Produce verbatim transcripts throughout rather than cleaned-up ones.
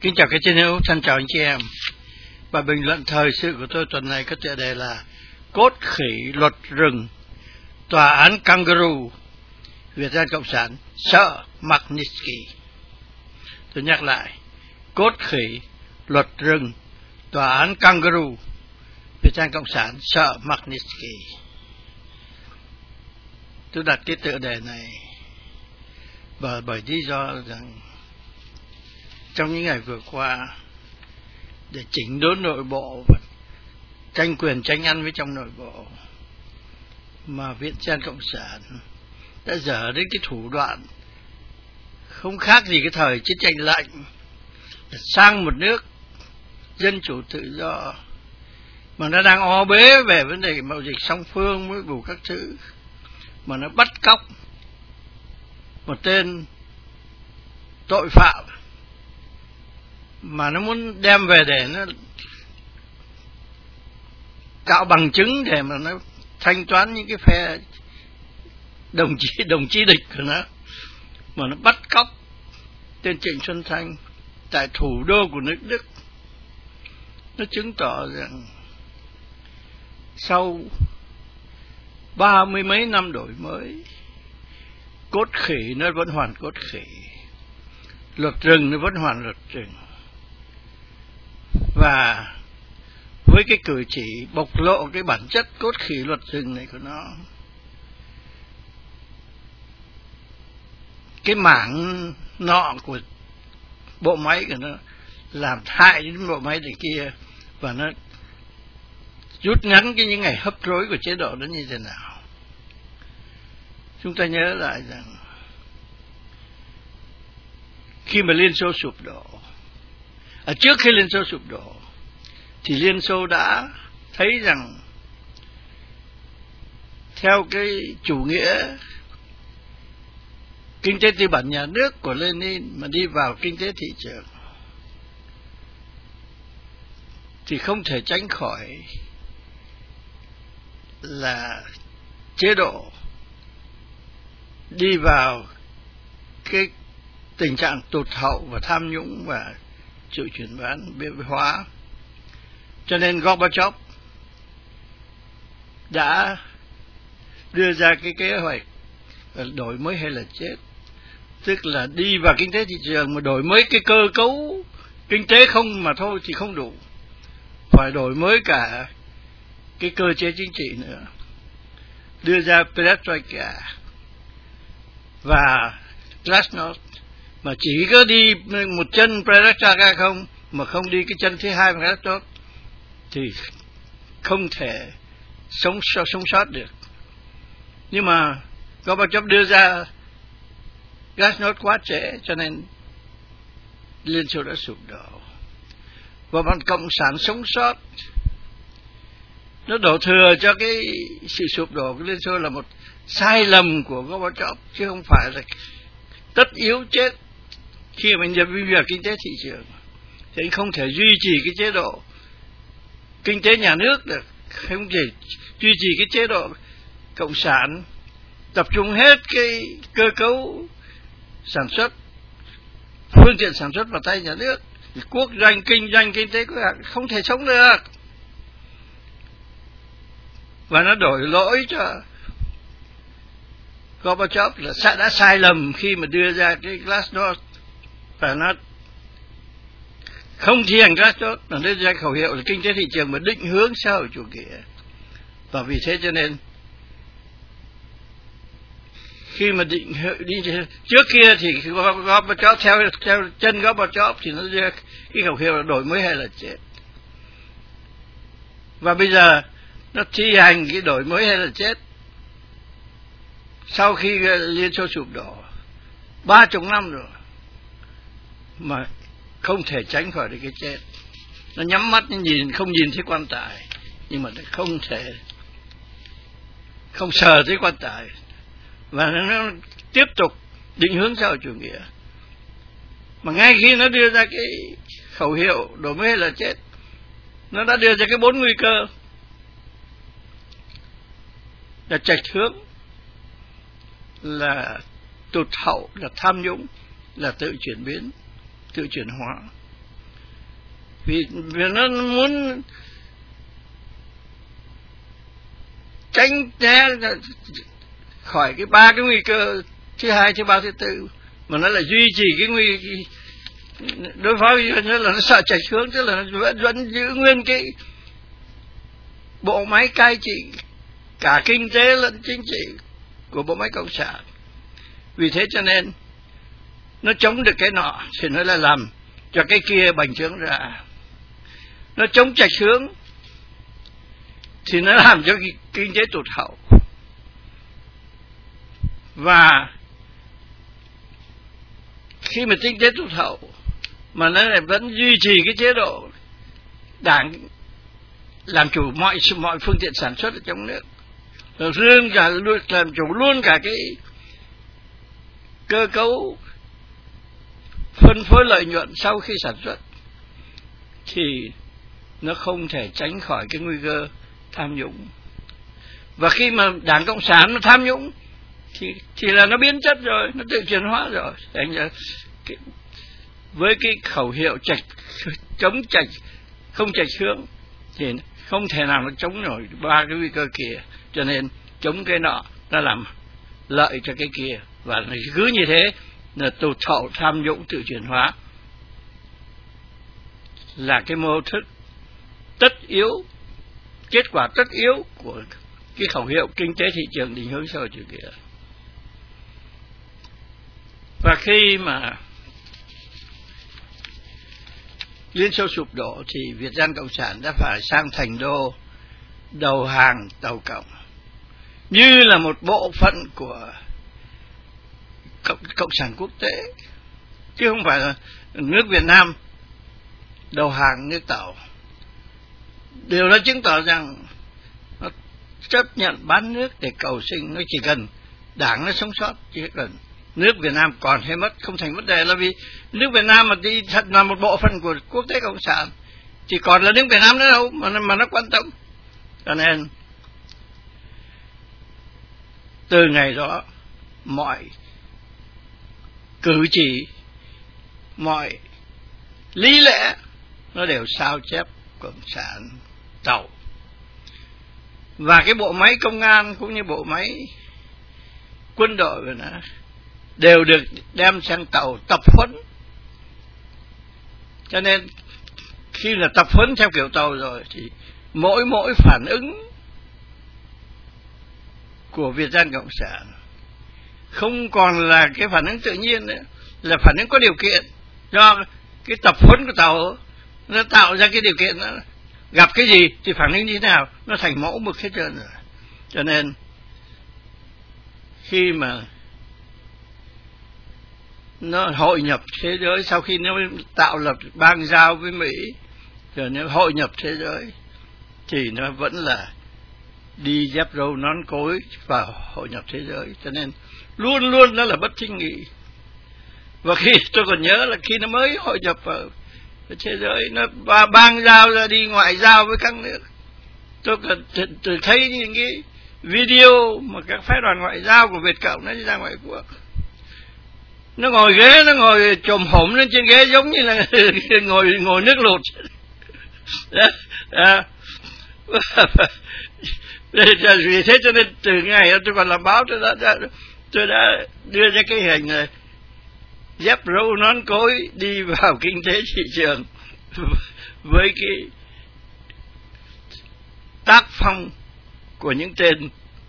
Kính chào các chiến hữu, thân chào anh chị em. Bài bình luận thời sự của tôi tuần này có tựa đề là Cốt khỉ luật rừng, tòa án kangaroo, Việt Nam Cộng sản sợ Magnitsky. Tôi nhắc lại, cốt khỉ luật rừng, tòa án kangaroo, Việt Nam Cộng sản sợ Magnitsky. Tôi đặt cái tựa đề này bởi, bởi lý do rằng trong những ngày vừa qua, để chỉnh đốn nội bộ và tranh quyền tranh ăn với trong nội bộ, mà Viện Dân Cộng sản đã dở đến cái thủ đoạn không khác gì cái thời chiến tranh lạnh, sang một nước dân chủ tự do mà nó đang o bế về vấn đề mậu dịch song phương với đủ các thứ, mà nó bắt cóc một tên tội phạm mà nó muốn đem về để nó tạo bằng chứng để mà nó thanh toán những cái phe đồng chí đồng chí địch của nó, mà nó bắt cóc tên Trịnh Xuân Thanh tại thủ đô của nước Đức. Nó chứng tỏ rằng sau ba mươi mấy năm đổi mới, cốt khỉ nó vẫn hoàn cốt khỉ, luật rừng nó vẫn hoàn luật rừng. Và với cái cử chỉ bộc lộ cái bản chất cốt khỉ luật rừng này của nó, cái mảng nọ của bộ máy của nó làm hại đến bộ máy này kia, và nó rút ngắn cái những ngày hấp rối của chế độ đó như thế nào. Chúng ta nhớ lại rằng khi mà Liên Xô sụp đổ, à, trước khi Liên Xô sụp đổ thì Liên Xô đã thấy rằng theo cái chủ nghĩa kinh tế tư bản nhà nước của Lenin mà đi vào kinh tế thị trường thì không thể tránh khỏi là chế độ đi vào cái tình trạng tụt hậu và tham nhũng và sự chuyển bán bê hóa. Cho nên Gorbachev đã đưa ra cái kế hoạch đổi mới hay là chết, tức là đi vào kinh tế thị trường mà đổi mới cái cơ cấu kinh tế không mà thôi thì không đủ, phải đổi mới cả cái cơ chế chính trị nữa, đưa ra perestroika và glasnost. Mà chỉ có đi một chân perestroika không, mà không đi cái chân thứ hai của glasnost thì không thể sống sống sót được. Nhưng mà Gorbachev đưa ra glasnost quá trễ, cho nên Liên Xô đã sụp đổ. Và bọn Cộng sản sống sót, nó đổ thừa cho cái sự sụp đổ của Liên Xô là một sai lầm của Gorbachev, chứ không phải là tất yếu chết khi mà nhập vào kinh tế thị trường. Thì anh không thể duy trì cái chế độ kinh tế nhà nước được, không thể duy trì cái chế độ cộng sản tập trung hết cái cơ cấu sản xuất, phương tiện sản xuất vào tay nhà nước, thì quốc doanh, kinh doanh, kinh tế của hãng không thể sống được. Và nó đổi lỗi cho Gorbachev là đã sai lầm khi mà đưa ra cái glasnost, và nó không thi hành glasnost, mà đưa ra khẩu hiệu là kinh tế thị trường mà định hướng xã hội chủ nghĩa. Và vì thế cho nên khi mà định đi trước kia thì Gorbachev theo theo chân Gorbachev thì nó ra cái khẩu hiệu là đổi mới hay là chết. Và bây giờ nó thi hành cái đổi mới hay là chết sau khi Liên Xô sụp đổ ba chục năm rồi, mà không thể tránh khỏi được cái chết. Nó nhắm mắt, nó nhìn không nhìn thấy quan tài, nhưng mà nó không thể không sờ thấy quan tài, và nó tiếp tục định hướng xã hội chủ nghĩa. Mà ngay khi nó đưa ra cái khẩu hiệu đổi mới hay là chết, nó đã đưa ra cái bốn nguy cơ là chệch hướng, là tụt hậu, là tham nhũng, là tự chuyển biến, tự chuyển hóa. vì, vì nó muốn tránh né khỏi cái ba cái nguy cơ thứ hai, thứ ba, thứ tư, mà nó là duy trì cái nguy đối phó với nó là nó sợ chệch hướng, tức là nó vẫn, vẫn giữ nguyên cái bộ máy cai trị cả kinh tế lẫn chính trị của bộ máy cộng sản. Vì thế cho nên nó chống được cái nọ thì nó là làm cho cái kia bành trướng ra, nó chống chệch hướng thì nó làm cho kinh tế tụt hậu. Và khi mà kinh tế tụt hậu mà nó lại vẫn duy trì cái chế độ đảng làm chủ mọi mọi phương tiện sản xuất ở trong nước, rồi riêng cả làm chủ luôn cả cái cơ cấu phân phối lợi nhuận sau khi sản xuất, thì nó không thể tránh khỏi cái nguy cơ tham nhũng. Và khi mà Đảng Cộng sản nó tham nhũng thì thì là nó biến chất rồi, nó tự chuyển hóa rồi. Thành ra cái, với cái khẩu hiệu chạch chống chạch không chạch hướng thì không thể nào nó chống nổi ba cái nguy cơ kia, cho nên chống cái nọ nó làm lợi cho cái kia, và cứ như thế là tụt hậu, tham nhũng, tự chuyển hóa là cái mô thức tất yếu, kết quả tất yếu của cái khẩu hiệu kinh tế thị trường định hướng xã hội chủ nghĩa. Và khi mà Liên Xô sụp đổ thì Việt Nam Cộng sản đã phải sang thành đô đầu hàng Tàu Cộng, như là một bộ phận của Cộng, Cộng sản quốc tế, chứ không phải là nước Việt Nam đầu hàng nước Tàu. Điều đó chứng tỏ rằng nó chấp nhận bán nước để cầu sinh, nó chỉ cần đảng nó sống sót, chỉ cần nước Việt Nam còn hay mất không thành vấn đề, là vì nước Việt Nam mà đi thật là một bộ phận của quốc tế cộng sản chỉ còn là nước Việt Nam nữa đâu mà mà nó quan tâm. Cho nên từ ngày đó mọi cử chỉ, mọi lý lẽ nó đều sao chép cộng sản Tàu. Và cái bộ máy công an cũng như bộ máy quân đội của nó đều được đem sang Tàu tập huấn. Cho nên khi là tập huấn theo kiểu Tàu rồi thì mỗi mỗi phản ứng của Việt Nam Cộng sản không còn là cái phản ứng tự nhiên nữa, là phản ứng có điều kiện, do cái tập huấn của Tàu nó tạo ra cái điều kiện đó. Gặp cái gì thì phản ứng như thế nào, nó thành mẫu mực hết trơn rồi. Cho nên khi mà nó hội nhập thế giới, sau khi nó tạo lập bang giao với Mỹ, rồi nó hội nhập thế giới, thì nó vẫn là đi dép râu nón cối vào hội nhập thế giới. Cho nên luôn luôn nó là bất thích nghi. Và khi tôi còn nhớ là khi nó mới hội nhập vào thế giới, nó bang giao ra đi ngoại giao với các nước, tôi còn tôi thấy những cái video mà các phái đoàn ngoại giao của Việt Cộng nó đi ra ngoại quốc, nó ngồi ghế, nó ngồi chồm hổm lên trên ghế giống như là ngồi ngồi nước lụt. Vì thế cho nên từ ngày đó tôi còn làm báo, tôi đã tôi đã đưa ra cái hình này dép râu nón cối đi vào kinh tế thị trường với cái tác phong của những tên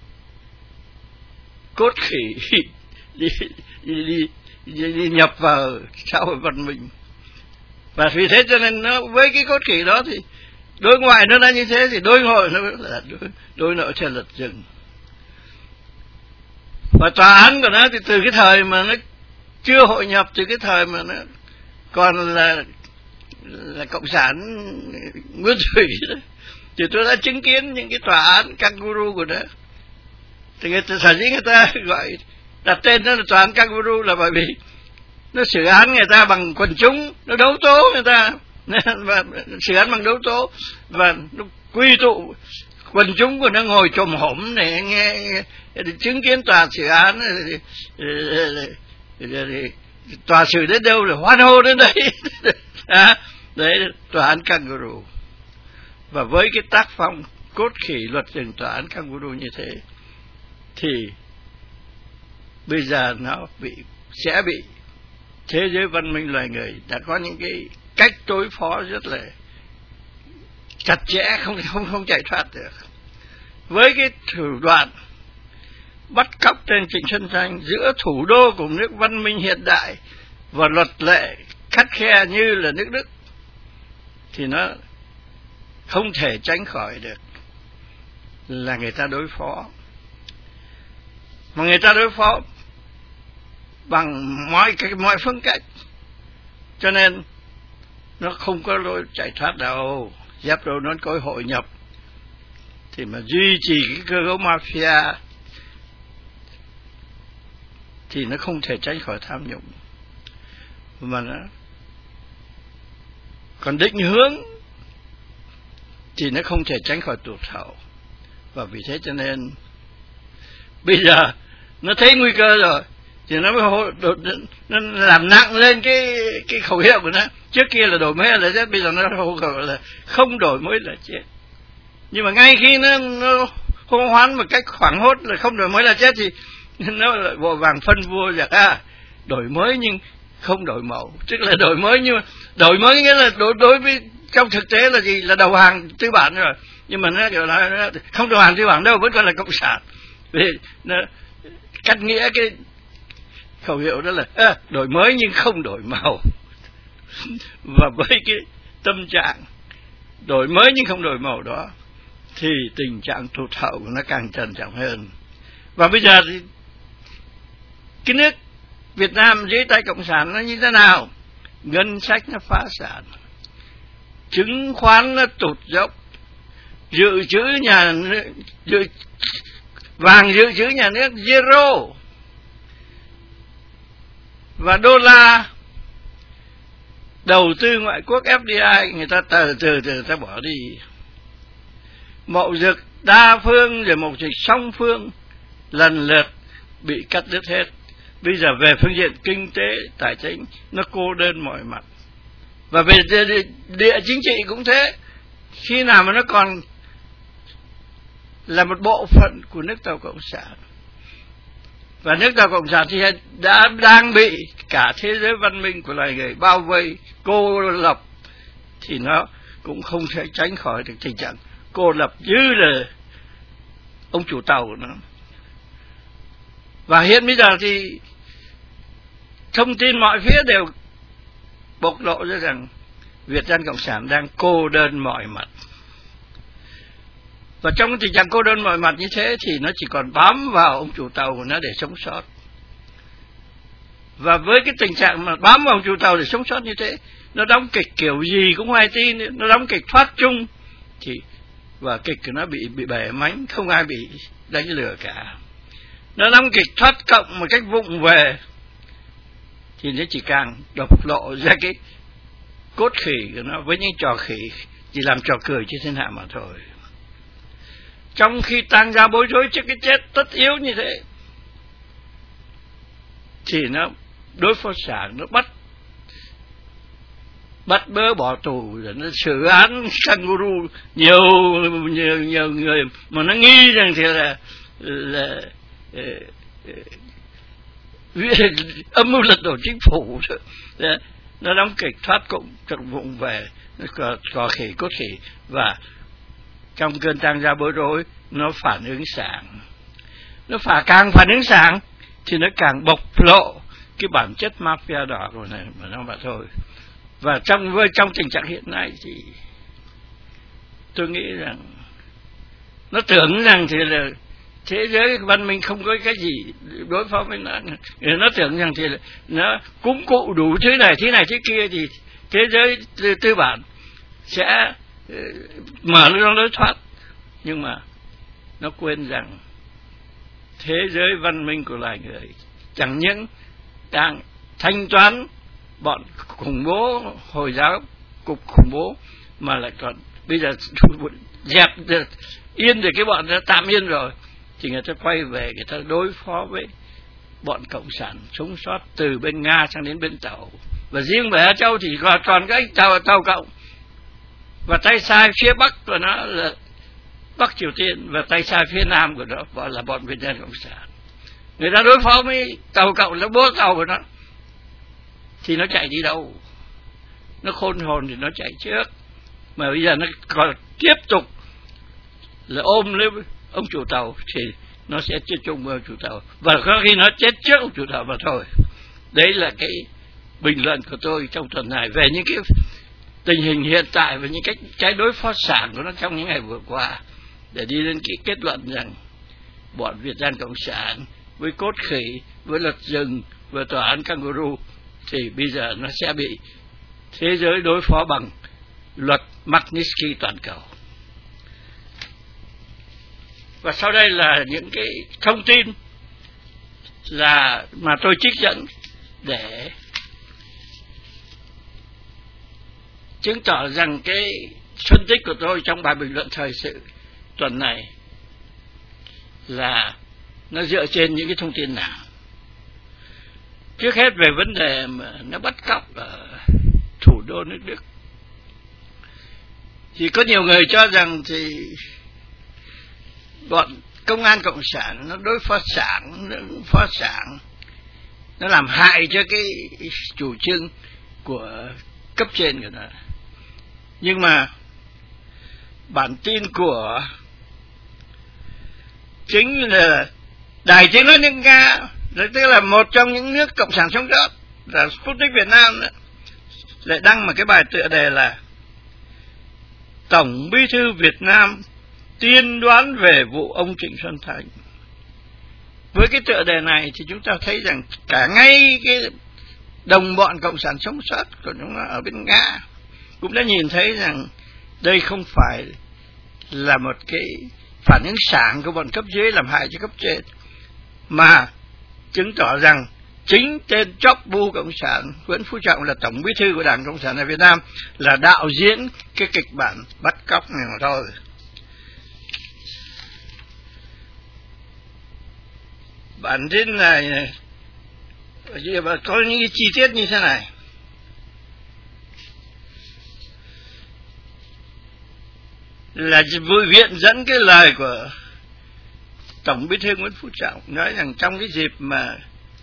cốt khỉ đi, đi, đi, đi, đi nhập vào xã hội văn minh. Và vì thế cho nên nó với cái cốt khỉ đó thì đối ngoại nó đã như thế, thì đối nội nó là đối, đối nội theo lật rừng. Và tòa án của nó thì từ cái thời mà nó chưa hội nhập, từ cái thời mà nó còn là là cộng sản nguyên thủy đó, thì tôi đã chứng kiến những cái tòa án kangaroo của nó. Thì người ta, sở dĩ người ta gọi đặt tên nó là tòa án kangaroo là bởi vì nó xử án người ta bằng quần chúng, nó đấu tố người ta, và xử án bằng đấu tố, và nó quy tụ quần chúng của nó ngồi chồm hổm để nghe, nghe để chứng kiến tòa xử án. Tòa xử đến đâu là hoan hô đến đấy. À, Đấy, tòa án kangaroo. Và với cái tác phong cốt khỉ luật rừng tòa án kangaroo như thế, thì bây giờ nó bị sẽ bị thế giới văn minh loài người đã có những cái cách đối phó rất là chặt chẽ, không không không chạy thoát được. Với cái thủ đoạn bắt cóc trên Trịnh Xuân Thanh giữa thủ đô của nước văn minh hiện đại và luật lệ khắt khe như là nước Đức, thì nó không thể tránh khỏi được là người ta đối phó. Mà người ta đối phó bằng mọi cái mọi phương cách, cho nên nó không có lối chạy thoát đâu. Giáp đâu nó có hội nhập thì mà duy trì cái cơ cấu mafia thì nó không thể tránh khỏi tham nhũng. Mà nó còn định hướng thì nó không thể tránh khỏi tụt hậu. Và vì thế cho nên bây giờ nó thấy nguy cơ rồi thì nó mới nó làm nặng lên cái cái khẩu hiệu của nó. Trước kia là đổi mới là chết, bây giờ nó hô khẩu là không đổi mới là chết. Nhưng mà ngay khi nó, nó hô hoán một cách hoảng hốt là không đổi mới là chết thì nó lại vội vàng phân vua rằng à, đổi mới nhưng không đổi mẫu. Tức là đổi mới nhưng mà đổi mới nghĩa là đối, đối với trong thực tế là gì? Là đầu hàng tư bản rồi. Nhưng mà nó kiểu là nó không đầu hàng tư bản đâu, vẫn còn là cộng sản. Vì nó cắt nghĩa cái khẩu hiệu đó là à, đổi mới nhưng không đổi màu. Và với cái tâm trạng đổi mới nhưng không đổi màu đó thì tình trạng tụt hậu của nó càng trầm trọng hơn. Và bây giờ thì cái nước Việt Nam dưới tay cộng sản nó như thế nào? Ngân sách nó phá sản, chứng khoán nó tụt dốc, dự trữ nhà nước, dự, vàng dự trữ nhà nước zero, và đô la đầu tư ngoại quốc ép đê i người ta từ từ từ ta bỏ đi. Mậu dịch đa phương rồi mậu dịch song phương lần lượt bị cắt đứt hết. Bây giờ về phương diện kinh tế tài chính nó cô đơn mọi mặt. Và về địa, địa chính trị cũng thế. Khi nào mà nó còn là một bộ phận của nước Tàu Cộng sản, và nước Tàu Cộng sản thì đã đang bị cả thế giới văn minh của loài người bao vây cô lập, thì nó cũng không thể tránh khỏi được tình trạng cô lập như là ông chủ tàu của nó. Và hiện bây giờ thì thông tin mọi phía đều bộc lộ ra rằng Việt Dân Cộng sản đang cô đơn mọi mặt. Và trong tình trạng cô đơn mọi mặt như thế thì nó chỉ còn bám vào ông chủ tàu của nó để sống sót. Và với cái tình trạng mà bám vào ông chủ tàu để sống sót như thế, nó đóng kịch kiểu gì cũng không ai tin, nó đóng kịch thoát chung thì và kịch của nó bị bị bể mánh, không ai bị đánh lừa cả. Nó đóng kịch thoát cộng một cách vụng về thì nó chỉ càng độc lộ ra cái cốt khỉ của nó với những trò khỉ chỉ làm trò cười cho thiên hạ mà thôi. Trong khi tang ra bối rối trước cái chết tất yếu như thế thì nó đối phó sản, nó bắt bắt bớ bỏ tù, rồi nó xử án kangaroo nhiều nhiều nhiều người mà nó nghi rằng thì là là, là, là âm mưu lật đổ chính phủ. Nó đóng kịch thoát cộng trọng vụng về, nó có, có khỉ cốt khỉ, và trong cơn tang ra bối rối nó phản ứng sảng. Nó phả càng phản ứng sảng thì nó càng bộc lộ cái bản chất mafia đỏ của này mà nó mà thôi. Và trong với trong tình trạng hiện nay thì tôi nghĩ rằng nó tưởng rằng thì là thế giới văn minh không có cái gì đối phó với nó. Nó tưởng rằng thì là nó cúng cụ đủ thứ này thứ này thứ kia thì thế giới tư, tư bản sẽ mở lối thoát. Nhưng mà nó quên rằng thế giới văn minh của loài người chẳng những đang thanh toán bọn khủng bố Hồi giáo, cục khủng bố, mà lại còn bây giờ dẹp được yên được cái bọn đó tạm yên rồi thì người ta quay về người ta đối phó với bọn cộng sản sống sót từ bên Nga sang đến bên Tàu. Và riêng về Á Châu thì còn, còn cái tàu, tàu cộng. Và tay sai phía Bắc của nó là Bắc Triều Tiên, và tay sai phía Nam của nó gọi là bọn Việt Nam Cộng sản. Người ta đối phó với tàu cộng, nó bố tàu của nó thì nó chạy đi đâu? Nó khôn hồn thì nó chạy trước. Mà bây giờ nó còn tiếp tục là ôm lấy ông chủ tàu thì nó sẽ chết chung với ông chủ tàu, và có khi nó chết trước ông chủ tàu mà thôi. Đấy là cái bình luận của tôi trong tuần này về những cái tình hình hiện tại và những cái cái đối phó sản của nó trong những ngày vừa qua, để đi đến cái kết luận rằng bọn Việt Nam Cộng sản với cốt khỉ, với luật rừng, với tòa án kangaroo thì bây giờ nó sẽ bị thế giới đối phó bằng luật Magnitsky toàn cầu. Và sau đây là những cái thông tin là mà tôi trích dẫn để chứng tỏ rằng cái phân tích của tôi trong bài bình luận thời sự tuần này là nó dựa trên những cái thông tin nào. Trước hết về vấn đề mà nó bắt cóc ở thủ đô nước Đức, thì có nhiều người cho rằng thì bọn công an cộng sản nó đối phó sản, nó phó sản, nó làm hại cho cái chủ trương của cấp trên của nó. Nhưng mà bản tin của chính là Đài Tiếng nói nước Nga, tức là một trong những nước cộng sản sống sót, là Sputnik Việt Nam đó, lại đăng một cái bài tựa đề là Tổng Bí thư Việt Nam tiên đoán về vụ ông Trịnh Xuân Thanh. Với cái tựa đề này thì chúng ta thấy rằng cả ngay cái đồng bọn cộng sản sống sót của chúng nó ở bên Nga cũng đã nhìn thấy rằng đây không phải là một cái phản ứng sảng của bọn cấp dưới làm hại cho cấp trên, mà chứng tỏ rằng chính tên chóp bu cộng sản Nguyễn Phú Trọng là tổng bí thư của Đảng Cộng sản ở Việt Nam là đạo diễn cái kịch bản bắt cóc này mà thôi. Bản tin này có những cái chi tiết như thế này. Là Bưu Viện dẫn cái lời của Tổng Bí thư Nguyễn Phú Trọng nói rằng trong cái dịp mà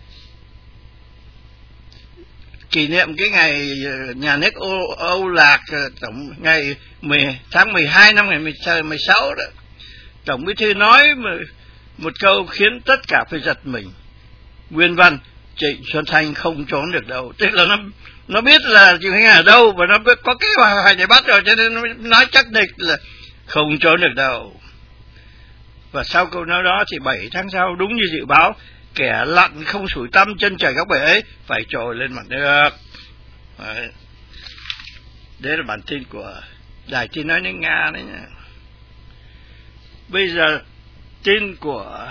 kỷ niệm cái ngày nhà nước Âu, Âu Lạc tổng ngày mười tháng mười hai năm ngày mười sáu đó, Tổng Bí thư nói một, một câu khiến tất cả phải giật mình. Nguyên văn: Trịnh Xuân Thanh không trốn được đâu. Tức là nó nó biết là Trịnh Xuân Thanh ở đâu và nó biết có kế hoạch để bắt rồi, cho nên nó nói chắc định là không trốn được đâu. Và sau câu nói đó thì bảy tháng sau, đúng như dự báo, kẻ lặn không sủi tăm chân trời góc bể ấy phải trồi lên mặt nước. Đấy. Đấy là bản tin của Đài Tiếng nói nước Nga đấy nha. Bây giờ tin của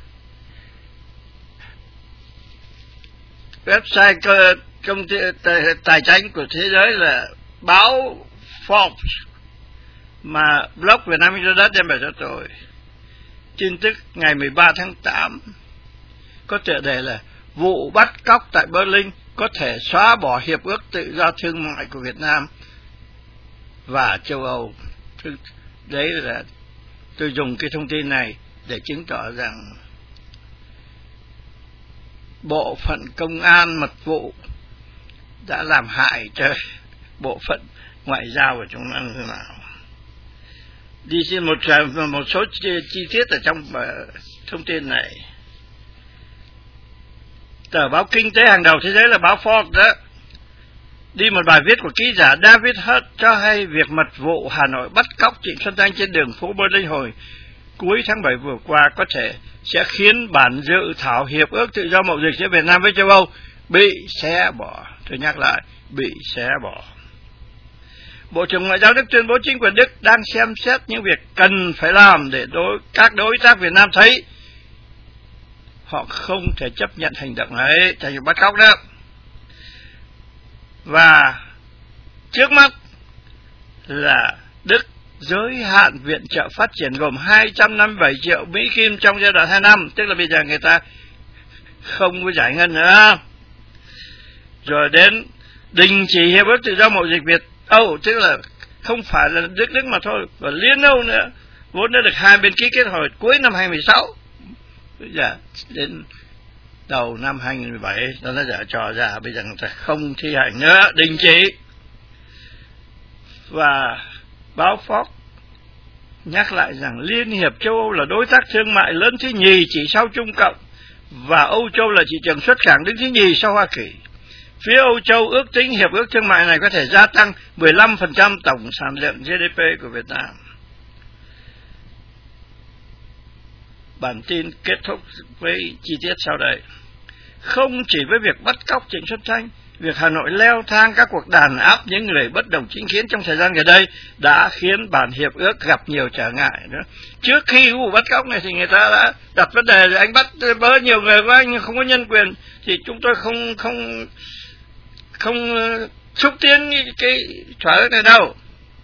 website công ty tài chính của thế giới là báo Forbes mà blog Việt Nam Internet đem về cho tôi. Tin tức ngày mười ba tháng tám có tựa đề là vụ bắt cóc tại Berlin có thể xóa bỏ hiệp ước tự do thương mại của Việt Nam và châu Âu. Đấy là tôi dùng cái thông tin này để chứng tỏ rằng bộ phận công an mật vụ đã làm hại cho bộ phận ngoại giao của chúng ta như thế nào. Đi xin một một số chi, chi tiết ở trong thông tin này. Tờ báo kinh tế hàng đầu thế giới là báo Forbes đó, đi một bài viết của ký giả David Hurt cho hay việc mật vụ Hà Nội bắt cóc Trịnh Xuân Thanh trên đường phố Berlin hồi cuối tháng bảy vừa qua có thể sẽ khiến bản dự thảo hiệp ước tự do mậu dịch giữa Việt Nam với châu Âu bị xé bỏ. Tôi nhắc lại, bị xé bỏ. Bộ trưởng Ngoại giao Đức tuyên bố chính quyền Đức đang xem xét những việc cần phải làm để đối, các đối tác Việt Nam thấy họ không thể chấp nhận hành động ấy, thành bắt cóc đó. Và trước mắt là Đức giới hạn viện trợ phát triển gồm hai trăm năm mươi bảy triệu Mỹ Kim trong giai đoạn hai năm, tức là bây giờ người ta không có giải ngân nữa. Rồi đến đình chỉ hiệp ước tự do mậu dịch Việt Âu, tức là không phải là Đức Đức mà thôi, và Liên Âu nữa, vốn đã được hai bên ký kết hồi cuối năm hai nghìn không trăm mười sáu. Bây giờ đến đầu năm hai nghìn không trăm mười bảy nó đã dở trò ra, bây giờ người ta không thi hành nữa, đình chỉ. Và báo Fox nhắc lại rằng Liên hiệp châu Âu là đối tác thương mại lớn thứ nhì chỉ sau Trung Cộng, và Âu Châu là thị trường xuất khẩu đứng thứ nhì sau Hoa Kỳ. Phía Âu Châu ước tính hiệp ước thương mại này có thể gia tăng mười lăm phần trăm tổng sản lượng giê đê pê của Việt Nam. Bản tin kết thúc với chi tiết sau đây. Không chỉ với việc bắt cóc Trịnh Xuân Thanh, việc Hà Nội leo thang các cuộc đàn áp những người bất đồng chính kiến trong thời gian gần đây đã khiến bản hiệp ước gặp nhiều trở ngại nữa. Trước khi vụ bắt cóc này thì người ta đã đặt vấn đề là anh bắt bớ nhiều người quá, anh không có nhân quyền, thì chúng tôi không không không xúc tiến cái thỏa ước này đâu.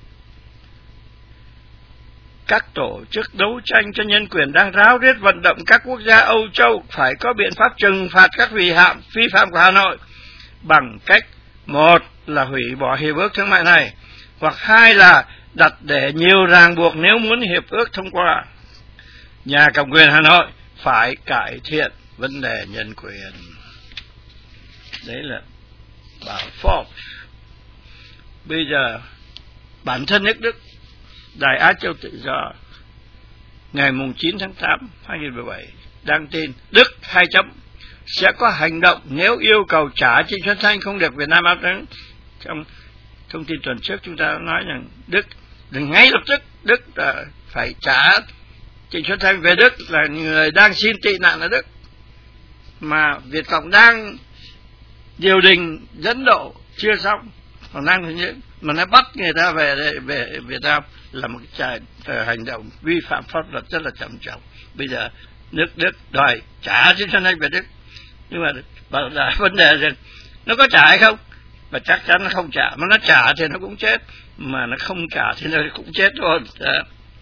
Các tổ chức đấu tranh cho nhân quyền đang ráo riết vận động các quốc gia Âu Châu phải có biện pháp trừng phạt các vi phạm vi phạm của Hà Nội bằng cách một là hủy bỏ hiệp ước thương mại này, hoặc hai là đặt để nhiều ràng buộc nếu muốn hiệp ước thông qua. Nhà cầm quyền Hà Nội phải cải thiện vấn đề nhân quyền. Đấy là báo Forbes. Bây giờ bản thân nước Đức, Đài Á Châu Tự Do ngày chín tháng tám hai nghìn không trăm mười bảy đăng tin Đức hai chấm sẽ có hành động nếu yêu cầu trả Trịnh Xuân Thanh không được Việt Nam áp ứng. Trong thông tin tuần trước chúng ta nói rằng Đức ngay lập tức Đức uh, phải trả Trịnh Xuân Thanh về Đức, là người đang xin tị nạn ở Đức, mà Việt Cộng đang điều đình dẫn độ chưa xong, còn đang thực hiện, mà nó bắt người ta về về Việt Nam là một cái hành động vi phạm pháp luật rất là trầm trọng. Bây giờ nước Đức đòi trả Trịnh Xuân Thanh về Đức, nhưng mà bảo là vấn đề rằng nó có trả hay không, và chắc chắn nó không trả, mà nó trả thì nó cũng chết, mà nó không trả thì nó cũng chết thôi. Đó.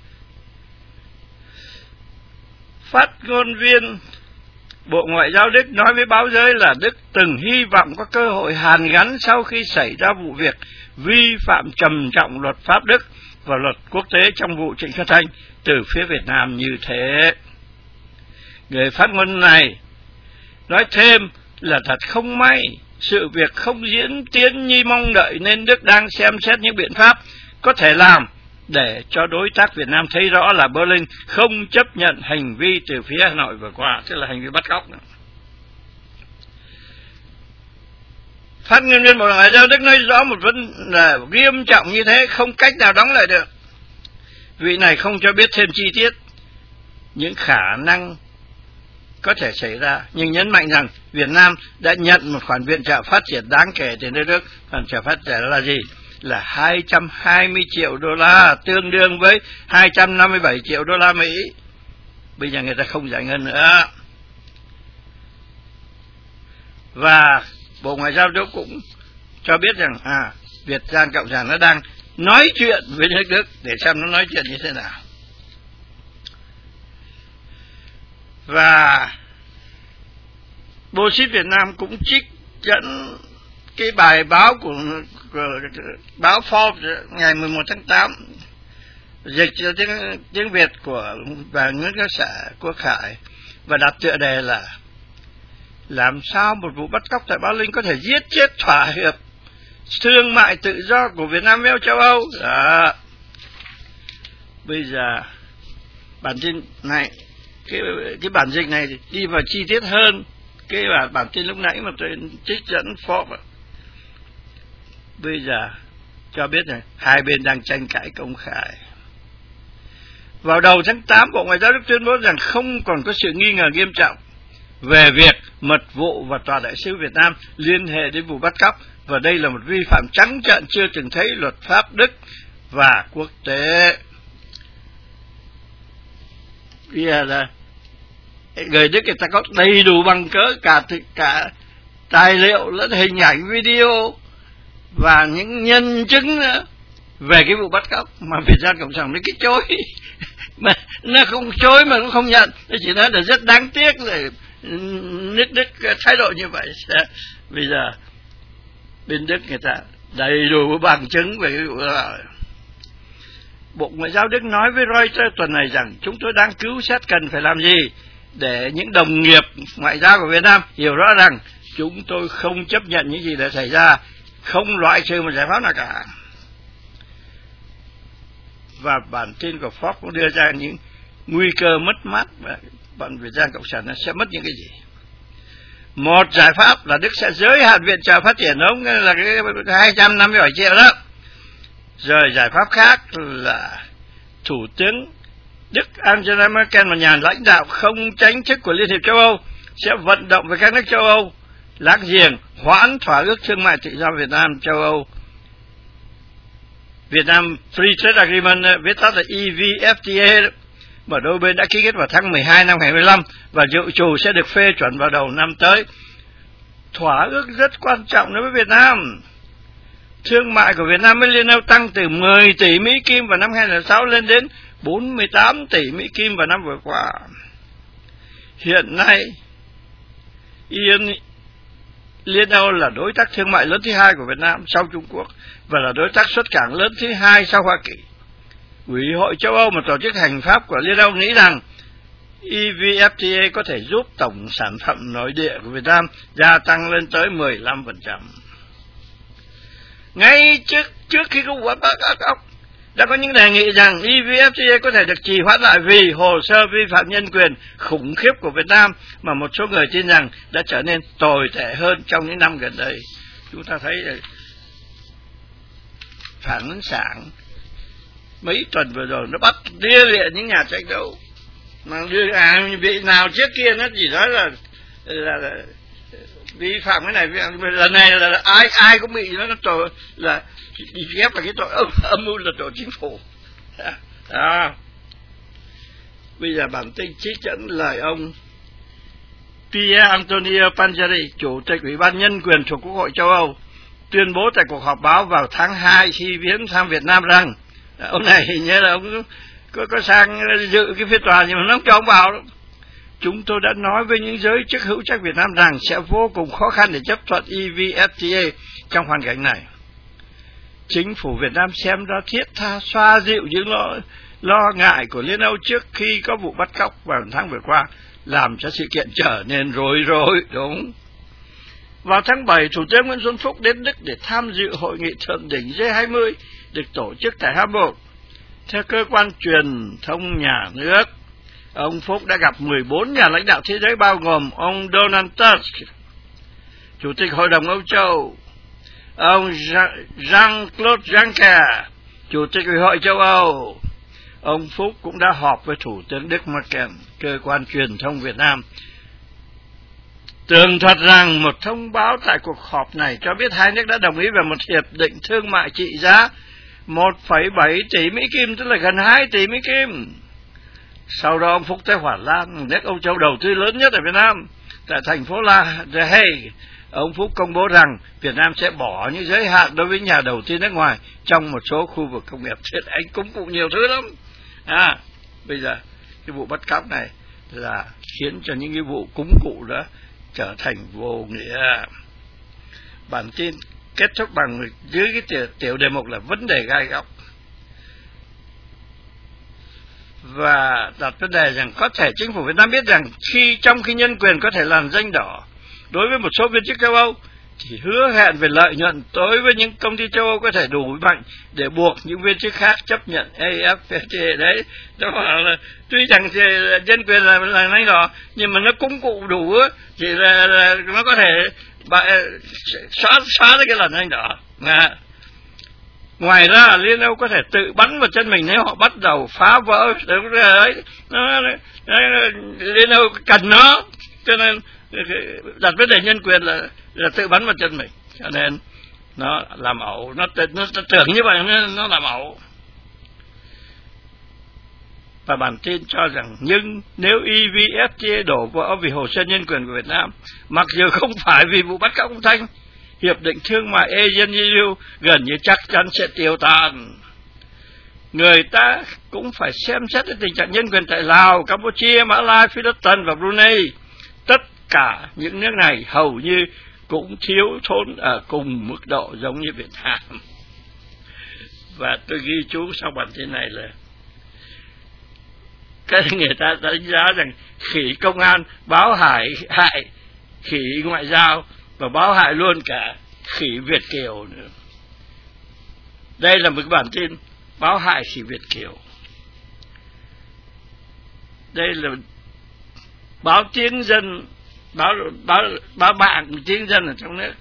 Phát ngôn viên Bộ Ngoại giao Đức nói với báo giới là Đức từng hy vọng có cơ hội hàn gắn sau khi xảy ra vụ việc vi phạm trầm trọng luật pháp Đức và luật quốc tế trong vụ Trịnh Xuân Thanh từ phía Việt Nam như thế. Người phát ngôn này nói thêm là thật không may, sự việc không diễn tiến như mong đợi, nên Đức đang xem xét những biện pháp có thể làm để cho đối tác Việt Nam thấy rõ là Berlin không chấp nhận hành vi từ phía Hà Nội vừa qua, tức là hành vi bắt cóc. Phát ngôn viên Bộ Ngoại giao Đức nói rõ một vấn đề nghiêm trọng như thế không cách nào đóng lại được. Vị này không cho biết thêm chi tiết những khả năng có thể xảy ra, nhưng nhấn mạnh rằng Việt Nam đã nhận một khoản viện trợ phát triển đáng kể từ nước Đức. Khoản trợ phát triển là gì? Là hai trăm hai mươi triệu đô la, tương đương với hai trăm năm mươi bảy triệu đô la Mỹ. Bây giờ người ta không giải ngân nữa. Và Bộ Ngoại giao Đức cũng cho biết rằng à, Việt Nam Cộng sản nó đang nói chuyện với nước Đức để xem nó nói chuyện như thế nào. Và Bộ Xít Việt Nam cũng trích dẫn cái bài báo của, của báo Forbes ngày mười một tháng tám, dịch cho tiếng, tiếng Việt của và Nguyễn Các Xã Quốc Khải, và đặt tựa đề là làm sao một vụ bắt cóc tại Berlin có thể giết chết thỏa hiệp thương mại tự do của Việt Nam với châu Âu. Đó. Bây giờ bản tin này, cái, cái bản dịch này đi vào chi tiết hơn cái bản, bản tin lúc nãy mà tôi trích dẫn Forbes. Bây giờ cho biết rằng hai bên đang tranh cãi công khai. Vào đầu tháng tám, Bộ Ngoại giao Đức tuyên bố rằng không còn có sự nghi ngờ nghiêm trọng về việc mật vụ và tòa đại sứ Việt Nam liên hệ đến vụ bắt cóc, và đây là một vi phạm trắng trợn chưa từng thấy luật pháp Đức và quốc tế. Bây giờ là người Đức người ta có đầy đủ bằng cớ, cả cả tài liệu lẫn hình ảnh video và những nhân chứng nữa về cái vụ bắt cóc, mà Việt Nam Cộng sản nó cái chối mà nó không chối mà cũng không nhận, nó chỉ nói là rất đáng tiếc là nước Đức thái độ như vậy. Bây giờ Bên Đức người ta đầy đủ bằng chứng về cái vụ đó. Bộ Ngoại giao Đức nói với Reuters tuần này rằng chúng tôi đang cứu xét cần phải làm gì để những đồng nghiệp ngoại giao của Việt Nam hiểu rõ rằng chúng tôi không chấp nhận những gì đã xảy ra, không loại trừ một giải pháp nào cả. Và bản tin của Fox cũng đưa ra những nguy cơ mất mát và bọn Việt Nam Cộng sản sẽ mất những cái gì. Một giải pháp là Đức sẽ giới hạn viện trợ phát triển ông là cái hai trăm năm mươi bảy triệu đó. Rồi giải pháp khác là Thủ tướng Đức Angela Merkel, một nhà lãnh đạo không tránh chức của Liên hiệp châu Âu, sẽ vận động với các nước châu Âu láng giềng hoãn thỏa ước thương mại tự do Việt Nam châu Âu, Việt Nam Free Trade Agreement, viết tắt là E V F T A, mà đôi bên đã ký kết vào tháng mười hai năm hai nghìn không trăm mười lăm và dự trù sẽ được phê chuẩn vào đầu năm tới. Thỏa ước rất quan trọng đối với Việt Nam. Thương mại của Việt Nam với Liên Âu tăng từ mười tỷ Mỹ Kim vào năm hai nghìn không trăm lẻ sáu lên đến bốn mươi tám tỷ Mỹ Kim vào năm vừa qua. Hiện nay, Yên Liên Âu là đối tác thương mại lớn thứ hai của Việt Nam sau Trung Quốc và là đối tác xuất cảng lớn thứ hai sau Hoa Kỳ. Ủy hội châu Âu, một tổ chức hành pháp của Liên Âu, nghĩ rằng E V F T A có thể giúp tổng sản phẩm nội địa của Việt Nam gia tăng lên tới mười lăm phần trăm. Ngay trước trước khi có vụ bắt các ốc, đã có những đề nghị rằng E V F T A có thể được trì hoãn lại vì hồ sơ vi phạm nhân quyền khủng khiếp của Việt Nam mà một số người tin rằng đã trở nên tồi tệ hơn trong những năm gần đây. Chúng ta thấy phản ứng sản mấy tuần vừa rồi nó bắt lia lịa những nhà tranh đấu mà đưa à, vị nào trước kia nó chỉ nói là là, là vi phạm cái này, lần này là, là ai ai cũng bị nó tội là ghép là cái tội âm, âm mưu là tội chính phủ. À, bây giờ bản tin trích dẫn lời ông Pier Antonio Panzeri, chủ tịch Ủy ban Nhân quyền thuộc Quốc hội châu Âu, tuyên bố tại cuộc họp báo vào tháng hai khi viếng sang Việt Nam rằng ông này hình như là ông có, có sang dự cái phiên tòa nhưng mà nó không cho ông vào đâu. Chúng tôi đã nói với những giới chức hữu trách Việt Nam rằng sẽ vô cùng khó khăn để chấp thuận E V F T A trong hoàn cảnh này. Chính phủ Việt Nam xem ra thiết tha xoa dịu những lo, lo ngại của Liên Âu trước khi có vụ bắt cóc vào tháng vừa qua, làm cho sự kiện trở nên rối rối, đúng. Vào tháng bảy, Thủ tướng Nguyễn Xuân Phúc đến Đức để tham dự hội nghị thượng đỉnh G hai mươi được tổ chức tại Hamburg. Theo cơ quan truyền thông nhà nước, ông Phúc đã gặp mười bốn nhà lãnh đạo thế giới bao gồm ông Donald Tusk, Chủ tịch Hội đồng Âu Châu, ông Jean-Claude Juncker, Chủ tịch Ủy hội châu Âu. Ông Phúc cũng đã họp với Thủ tướng Đức Merkel. Cơ quan truyền thông Việt Nam tường thuật rằng một thông báo tại cuộc họp này cho biết hai nước đã đồng ý về một hiệp định thương mại trị giá một phẩy bảy tỷ Mỹ Kim, tức là gần hai tỷ Mỹ Kim. Sau đó ông Phúc tới Hà Lan, nước Âu Châu đầu tư lớn nhất ở Việt Nam, tại thành phố La Haye. Ông Phúc công bố rằng Việt Nam sẽ bỏ những giới hạn đối với nhà đầu tư nước ngoài trong một số khu vực công nghiệp. Thế anh cũng cụ nhiều thứ lắm. À, bây giờ cái vụ bắt cóc này là khiến cho những cái vụ cúng cụ đó trở thành vô nghĩa. Bản tin kết thúc bằng dưới cái tiểu, tiểu đề mục là vấn đề gai góc, và đặt vấn đề rằng có thể chính phủ Việt Nam biết rằng khi trong khi nhân quyền có thể làm danh đỏ đối với một số viên chức châu Âu, thì hứa hẹn về lợi nhuận đối với những công ty châu Âu có thể đủ mạnh để buộc những viên chức khác chấp nhận A F P T A. Đấy, đó là tuy rằng thì nhân quyền là là danh đỏ, nhưng mà nó cũng cụ đủ chỉ là, là nó có thể bà, xóa xóa cái lần danh đỏ. À. Ngoài ra, Liên Âu có thể tự bắn vào chân mình nếu họ bắt đầu phá vỡ. Đấy, nó, nó, Liên Âu cần nó, cho nên đặt vấn đề nhân quyền là, là tự bắn vào chân mình, cho nên nó làm ẩu, nó, nó, nó tưởng như vậy, nó, nó làm ẩu. Và bản tin cho rằng nhưng nếu E V F T A đổ vỡ vì hồ sơ nhân quyền của Việt Nam, mặc dù không phải vì vụ bắt cóc ông Thanh, hiệp định thương mại A S E A N E U gần như chắc chắn sẽ tiêu tan. Người ta cũng phải xem xét tình trạng nhân quyền tại Lào, Campuchia, Mã Lai, Philippines và Brunei. Tất cả những nước này hầu như cũng thiếu thốn ở cùng mức độ giống như Việt Nam. Và tôi ghi chú sau bản tin này là cái người ta đánh giá rằng khỉ công an báo hại hại khỉ ngoại giao và báo hại luôn cả khỉ Việt kiều nữa. Đây là một cái bản tin báo hại khỉ Việt kiều. Đây là báo tiếng dân, báo báo báo mạng tiếng dân ở trong nước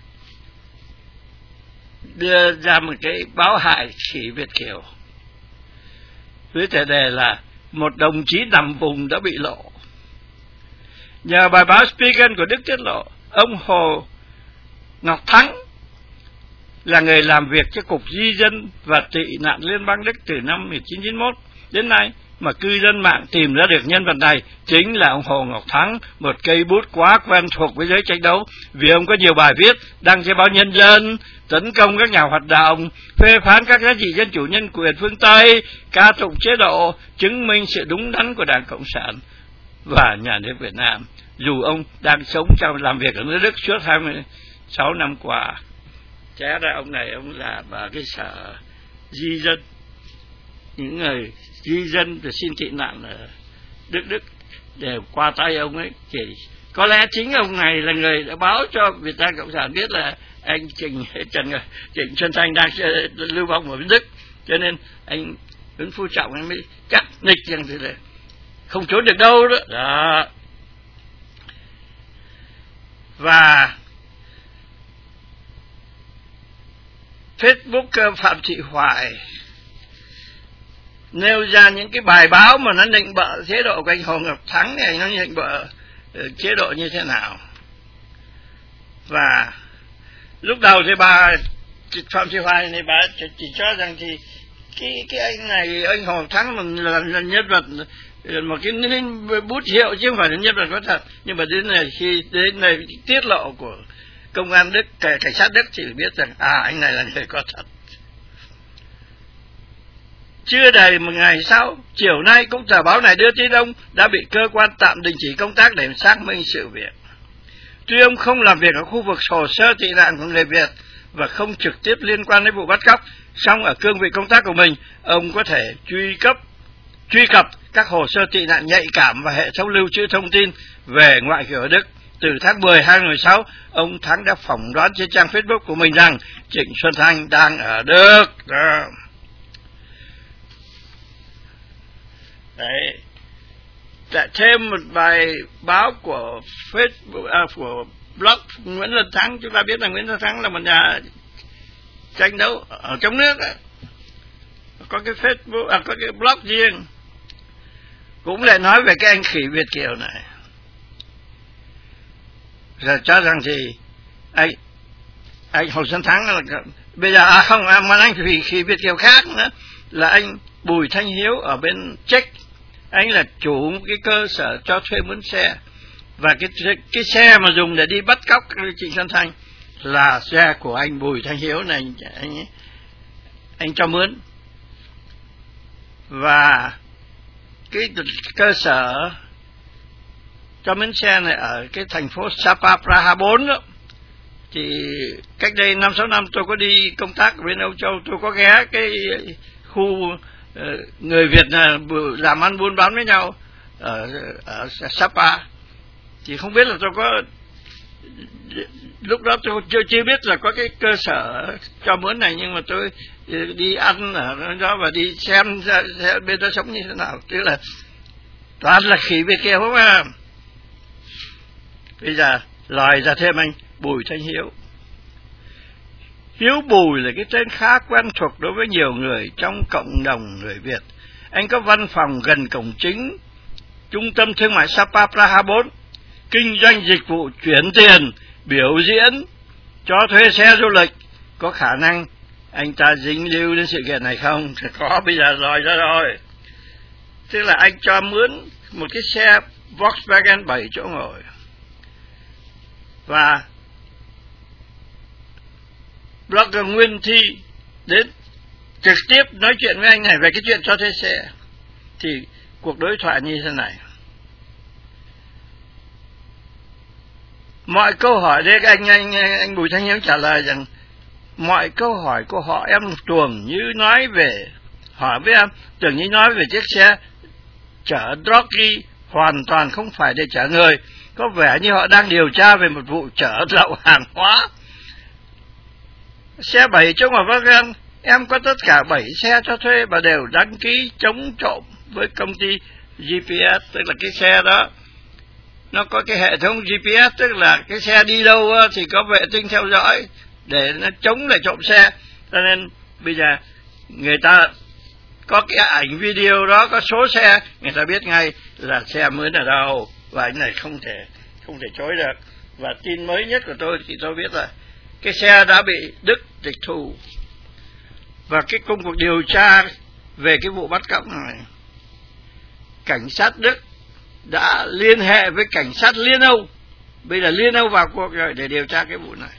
đưa ra một cái báo hại khỉ Việt kiều với tựa đề là một đồng chí nằm vùng đã bị lộ. Nhờ bài báo Spiegel của Đức tiết lộ, ông Hồ Ngọc Thắng là người làm việc cho Cục Di dân và Tị nạn Liên bang Đức từ năm một nghìn chín trăm chín mươi mốt đến nay, mà cư dân mạng tìm ra được nhân vật này chính là ông Hồ Ngọc Thắng, một cây bút quá quen thuộc với giới tranh đấu, vì ông có nhiều bài viết đăng trên báo Nhân dân, tấn công các nhà hoạt động, phê phán các giá trị dân chủ nhân quyền phương Tây, ca tụng chế độ, chứng minh sự đúng đắn của Đảng Cộng sản và nhà nước Việt Nam, dù ông đang sống trong làm việc ở nước Đức suốt hai mươi sáu năm qua. Té ra ông này ông là ở cái sở di dân, những người di dân và xin tị nạn ở Đức Đức đều qua tay ông ấy. Chỉ có lẽ chính ông này là người đã báo cho Việt Nam Cộng sản biết là anh Trịnh Trần Trịnh Xuân Thanh đang lưu vong ở Đức, cho nên anh Nguyễn Phú Trọng anh mới chắc nịch rằng thì là không trốn được đâu đó. Đó. Và Facebook Phạm Thị Hoài nêu ra những cái bài báo mà nó định bợ chế độ của anh Hồ Ngọc Thắng này, nó định bợ chế độ như thế nào. Và lúc đầu thì bà Phạm Thị Hoài này bà chỉ cho rằng thì cái cái anh này, anh Hồ Ngọc Thắng là, là nhân vật, một cái bút hiệu chứ không phải là nhân vật có thật. Nhưng mà đến này khi đến này tiết lộ của công an Đức, cảnh sát Đức thì biết rằng à anh này là người có thật. Chưa đầy một ngày sau, chiều nay cũng tờ báo này đưa tin ông đã bị cơ quan tạm đình chỉ công tác để xác minh sự việc. Tuy ông không làm việc ở khu vực hồ sơ tị nạn của người Việt và không trực tiếp liên quan đến vụ bắt cóc, song ở cương vị công tác của mình, ông có thể truy cấp truy cập các hồ sơ tị nạn nhạy cảm và hệ thống lưu trữ thông tin về ngoại kiều ở Đức. Từ tháng mười hai năm hai nghìn không trăm mười sáu, ông Thắng đã phỏng đoán trên trang Facebook của mình rằng Trịnh Xuân Thanh đang ở Đức. Đó. Đấy. Lại thêm một bài báo của Facebook, à, của blog Nguyễn Lân Thắng. Chúng ta biết là Nguyễn Lân Thắng là một nhà tranh đấu ở trong nước, có cái Facebook, à, có cái blog riêng, cũng lại nói về cái anh khỉ Việt kiều này, rồi cho rằng thì anh anh Hồ Xuân Thắng là bây giờ à không à, mà anh khỉ, khỉ Việt kiều khác nữa là anh Bùi Thanh Hiếu ở bên Czech. Anh là chủ cái cơ sở cho thuê mướn xe, và cái cái xe mà dùng để đi bắt cóc Trịnh Xuân Thanh là xe của anh Bùi Thanh Hiếu này, anh anh cho mướn. Và cái cơ sở cho mướn xe này ở cái thành phố Sapa Praha bốn đó, thì cách đây năm sáu năm tôi có đi công tác ở bên Âu Châu, tôi có ghé cái khu người Việt là làm ăn buôn bán với nhau ở, ở Sapa. Thì không biết là tôi có, lúc đó tôi chưa, chưa biết là có cái cơ sở cho mướn này, nhưng mà tôi đi ăn ở đó và đi xem, xem bên đó sống như thế nào. Tức là toàn là khỉ Việt kiều không à. Bây giờ lòi ra thêm anh Bùi Thanh Hiếu. Hiếu Bùi là cái tên khá quen thuộc đối với nhiều người trong cộng đồng người Việt. Anh có văn phòng gần cổng chính Trung tâm Thương mại Sapa Praha bốn, kinh doanh dịch vụ chuyển tiền, biểu diễn, cho thuê xe du lịch. Có khả năng anh ta dính líu đến sự kiện này không? Có, bây giờ lòi ra rồi. Tức là anh cho mướn một cái xe Volkswagen bảy chỗ ngồi, và blogger Nguyên Thi đến trực tiếp nói chuyện với anh này về cái chuyện cho thuê xe. Thì cuộc đối thoại như thế này: Mọi câu hỏi đấy anh anh anh Bùi Thanh Hiếu trả lời rằng mọi câu hỏi của họ em tưởng như nói về hỏi với em tưởng như nói về chiếc xe chở Drogy hoàn toàn không phải để chở người, có vẻ như họ đang điều tra về một vụ chở lậu hàng hóa. Xe bảy chỗ ngoài Volkswagen em có tất cả bảy xe cho thuê và đều đăng ký chống trộm với công ty giê pê ét, tức là cái xe đó nó có cái hệ thống giê pê ét, tức là cái xe đi đâu thì có vệ tinh theo dõi để nó chống lại trộm xe. Cho nên bây giờ người ta có cái ảnh video đó, có số xe, người ta biết ngay là xe mới ở đâu, và anh này không thể không thể chối được. Và tin mới nhất của tôi thì tôi biết là cái xe đã bị Đức tịch thu, và cái công cuộc điều tra về cái vụ bắt cóc này, cảnh sát Đức đã liên hệ với cảnh sát Liên Âu, bây giờ Liên Âu vào cuộc rồi để điều tra cái vụ này.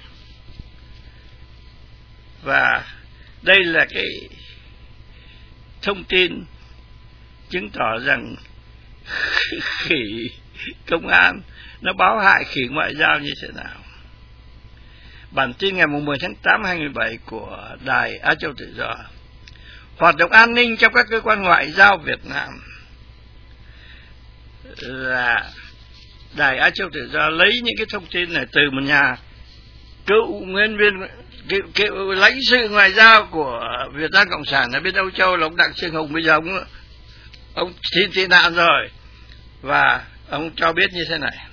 Và đây là cái thông tin chứng tỏ rằng khỉ công an nó báo hại khỉ ngoại giao như thế nào. Bản tin ngày mười tháng tám năm hai nghìn không trăm mười bảy của Đài Á Châu Tự Do. Hoạt động an ninh trong các cơ quan ngoại giao Việt Nam. Là Đài Á Châu Tự Do lấy những cái thông tin này từ một nhà cựu nguyên viên cựu, cựu lãnh sự ngoại giao của Việt Nam Cộng sản ở bên Âu Châu là ông Đặng Xương Hùng. Bây giờ ông ông xin tị nạn rồi, và ông cho biết như thế này.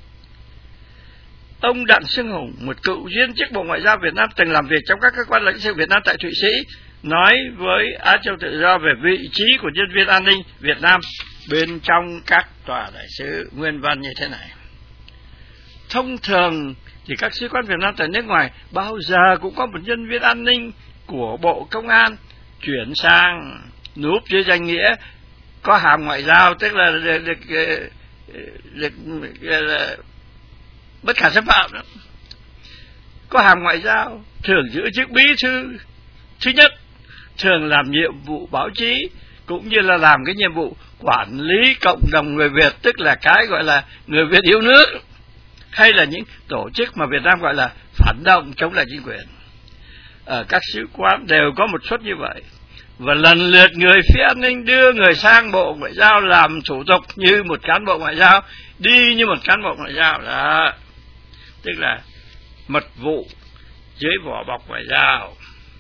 Ông Đặng Xương Hùng, một cựu viên chức Bộ Ngoại giao Việt Nam từng làm việc trong các cơ quan lãnh sự Việt Nam tại Thụy Sĩ, nói với Á Châu Tự Do về vị trí của nhân viên an ninh Việt Nam bên trong các tòa đại sứ. Nguyên văn như thế này. Thông thường thì các sứ quán Việt Nam tại nước ngoài bao giờ cũng có một nhân viên an ninh của Bộ Công an chuyển sang núp dưới danh nghĩa có hàm ngoại giao, tức là được, được, được, được, được bất khả xâm phạm đó. Có hàm ngoại giao, thường giữ chức bí thư thứ nhất, thường làm nhiệm vụ báo chí cũng như là làm cái nhiệm vụ quản lý cộng đồng người Việt, tức là cái gọi là người Việt yêu nước, hay là những tổ chức mà Việt Nam gọi là phản động chống lại chính quyền. Ở các sứ quán đều có một suất như vậy, và lần lượt người phía an ninh đưa người sang Bộ Ngoại giao làm thủ tục như một cán bộ ngoại giao, đi như một cán bộ ngoại giao đó, tức là mật vụ dưới vỏ bọc ngoại giao.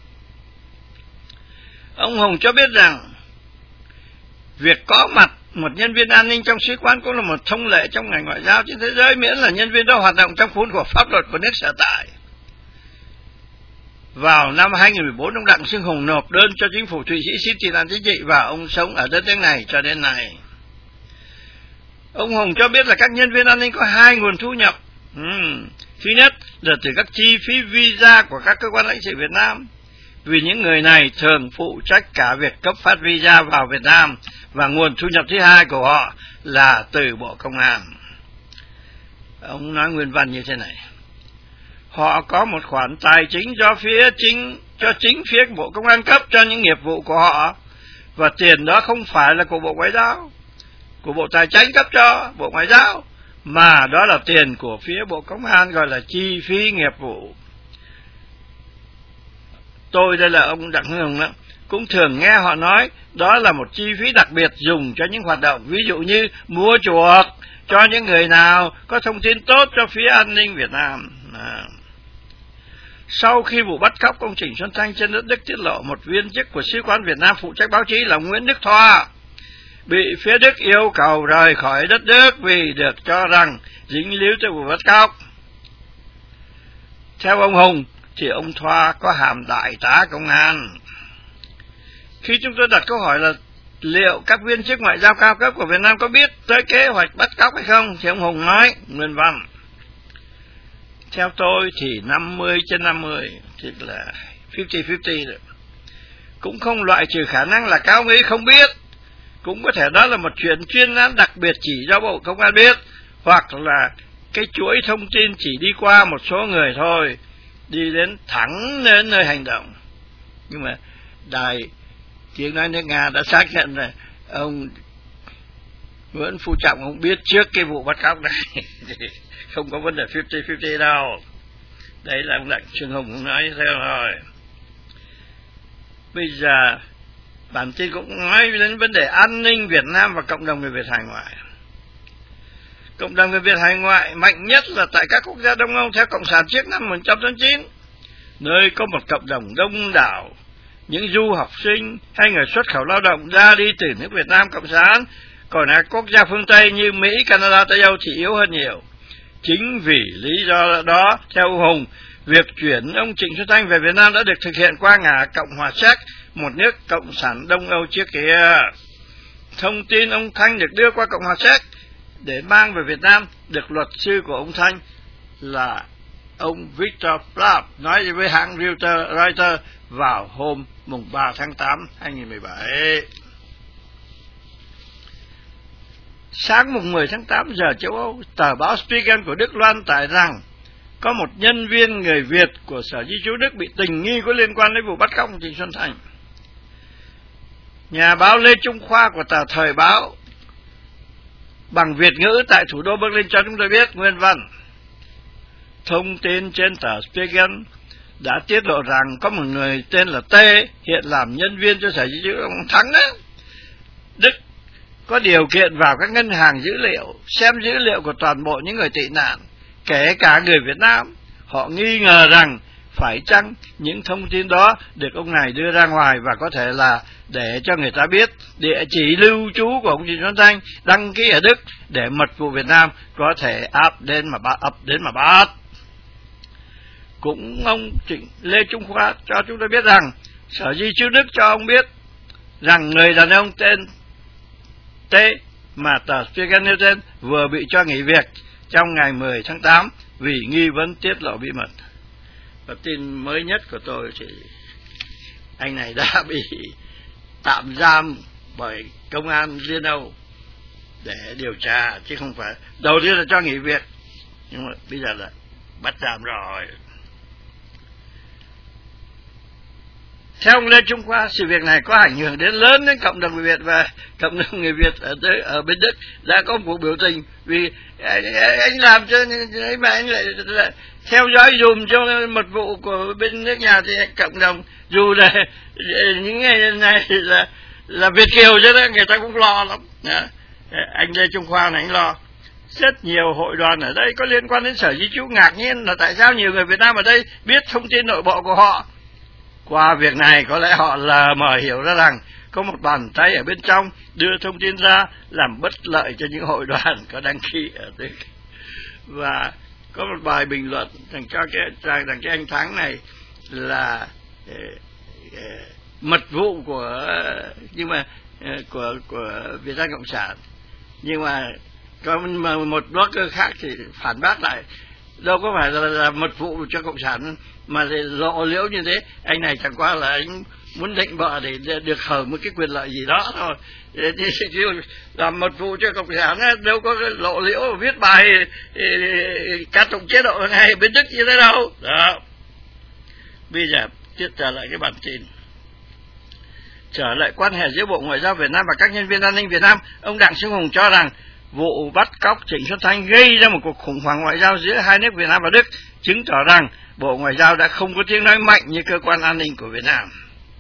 Ông Hùng cho biết rằng việc có mặt một nhân viên an ninh trong sứ quán cũng là một thông lệ trong ngành ngoại giao trên thế giới, miễn là nhân viên đó hoạt động trong khuôn khổ pháp luật của nước sở tại. Vào năm hai nghìn không trăm mười bốn, ông Đặng Xương Hùng nộp đơn cho chính phủ Thụy Sĩ xin tị nạn chính trị, và ông sống ở đất nước này cho đến nay. Ông Hùng cho biết là các nhân viên an ninh có hai nguồn thu nhập. uhm. Thứ nhất là từ các chi phí visa của các cơ quan lãnh sự Việt Nam, vì những người này thường phụ trách cả việc cấp phát visa vào Việt Nam, và nguồn thu nhập thứ hai của họ là từ Bộ Công an. Ông nói nguyên văn như thế này. Họ có một khoản tài chính do phía chính cho chính phía Bộ Công an cấp cho những nghiệp vụ của họ, và tiền đó không phải là của Bộ Ngoại giao, của Bộ Tài chính cấp cho Bộ Ngoại giao, mà đó là tiền của phía Bộ Công an, gọi là chi phí nghiệp vụ. Tôi, đây là ông Đặng Xương Hùng đó, cũng thường nghe họ nói đó là một chi phí đặc biệt dùng cho những hoạt động, ví dụ như mua chuộc cho những người nào có thông tin tốt cho phía an ninh Việt Nam. À. Sau khi vụ bắt cóc công trình Xuân Thanh trên đất Đức tiết lộ, một viên chức của sứ quán Việt Nam phụ trách báo chí là Nguyễn Đức Thoa bị phía Đức yêu cầu rời khỏi đất Đức vì được cho rằng dính líu tới vụ bắt cóc. Theo ông Hùng thì ông Thoa có hàm đại tá công an. Khi chúng tôi đặt câu hỏi là liệu các viên chức ngoại giao cao cấp của Việt Nam có biết tới kế hoạch bắt cóc hay không, thì ông Hùng nói nguyên văn. Theo tôi thì năm mươi trên năm mươi, tức là năm mươi năm mươi rồi. Cũng không loại trừ khả năng là các ông ấy không biết. Cũng có thể đó là một chuyện chuyên án đặc biệt chỉ do Bộ Công an biết, hoặc là cái chuỗi thông tin chỉ đi qua một số người thôi, đi đến thẳng đến nơi hành động. Nhưng mà Đài Tiếng Nói nước Nga đã xác nhận là ông Nguyễn Phú Trọng không biết trước cái vụ bắt cóc này không có vấn đề fifty fifty đâu. Đấy là ông Đặng Trường Hùng nói như thế rồi. Bây giờ bản tin cũng nói đến vấn đề an ninh Việt Nam và cộng đồng người Việt hải ngoại. Cộng đồng người Việt hải ngoại mạnh nhất là tại các quốc gia Đông Âu theo Cộng sản trước năm một nghìn chín trăm tám mươi chín, nơi có một cộng đồng đông đảo những du học sinh hay người xuất khẩu lao động ra đi từ nước Việt Nam Cộng sản, còn ở quốc gia phương Tây như Mỹ, Canada, Tây Âu thì yếu hơn nhiều. Chính vì lý do đó, theo ông Hùng, việc chuyển ông Trịnh Xuân Thanh về Việt Nam đã được thực hiện qua ngã Cộng hòa Séc, một nước cộng sản Đông Âu trước kia. Thông tin ông Thanh được đưa qua Cộng hòa Séc để mang về Việt Nam được luật sư của ông Thanh là ông Victor Plapp nói với hãng Reuters vào hôm mùng ba tháng tám năm hai nghìn không trăm mười bảy. Sáng mùng mười tháng tám giờ châu Âu, tờ báo Spiegel của Đức loan tải rằng có một nhân viên người Việt của Sở Di trú Đức bị tình nghi có liên quan đến vụ bắt cóc Trịnh Xuân Thanh. Nhà báo Lê Trung Khoa của tờ Thời báo bằng Việt ngữ tại thủ đô Berlin cho chúng tôi biết nguyên văn. Thông tin trên tờ Spiegel đã tiết lộ rằng có một người tên là T hiện làm nhân viên cho Sở Di trú ông Thắng đó. Đức có điều kiện vào các ngân hàng dữ liệu, xem dữ liệu của toàn bộ những người tị nạn, kể cả người Việt Nam. Họ nghi ngờ rằng phải chăng những thông tin đó được ông này đưa ra ngoài và có thể là để cho người ta biết địa chỉ lưu trú của ông Trịnh Xuân Thanh đăng ký ở Đức để mật vụ Việt Nam có thể áp đến mà bắt, ập đến mà bắt. Cũng ông Trịnh Lê Trung Khoa cho chúng tôi biết rằng Sở Di trú Đức cho ông biết rằng người đàn ông tên T mà tờ Spiegel nêu tên vừa bị cho nghỉ việc trong ngày mười tháng tám vì nghi vấn tiết lộ bí mật. Và tin mới nhất của tôi thì anh này đã bị tạm giam bởi công an Liên Âu để điều tra, chứ không phải đầu tiên là cho nghỉ việc, nhưng mà bây giờ là bắt giam rồi. Theo ông Lê Trung Khoa, sự việc này có ảnh hưởng đến lớn đến cộng đồng người Việt, và cộng đồng người Việt ở tới, ở bên Đức đã có một cuộc biểu tình vì anh, anh làm cho ấy mà anh lại, lại theo dõi dùm cho mật vụ của bên nước nhà, thì cộng đồng dù là những ngày này là là Việt kiều chứ đó, người ta cũng lo lắm. Anh Lê Trung Khoa này anh lo. Rất nhiều hội đoàn ở đây có liên quan đến Sở Di trú ngạc nhiên là tại sao nhiều người Việt Nam ở đây biết thông tin nội bộ của họ. Qua việc này có lẽ họ lờ mờ hiểu ra rằng có một bàn tay ở bên trong đưa thông tin ra làm bất lợi cho những hội đoàn có đăng ký ở đây. Và có một bài bình luận rằng cho cái rằng, rằng cái anh Thắng này là eh, eh, mật vụ của nhưng mà eh, của của Việt Nam Cộng sản, nhưng mà có một blogger khác thì phản bác lại đâu có phải là, là mật vụ cho Cộng sản mà thì lộ liễu như thế. Anh này chẳng qua là anh muốn định bợ để được hưởng một cái quyền lợi gì đó thôi, làm mật vụ cho Cộng sản đâu có lộ liễu viết bài ca tụng chế độ ngay bên Đức như thế đâu đó. Bây giờ tiếp trở lại cái bản tin, trở lại quan hệ giữa Bộ Ngoại giao Việt Nam và các nhân viên an ninh Việt Nam. Ông Đặng Xuân Hùng cho rằng vụ bắt cóc Trịnh Xuân Thanh gây ra một cuộc khủng hoảng ngoại giao giữa hai nước Việt Nam và Đức, chứng tỏ rằng Bộ Ngoại giao đã không có tiếng nói mạnh như cơ quan an ninh của Việt Nam.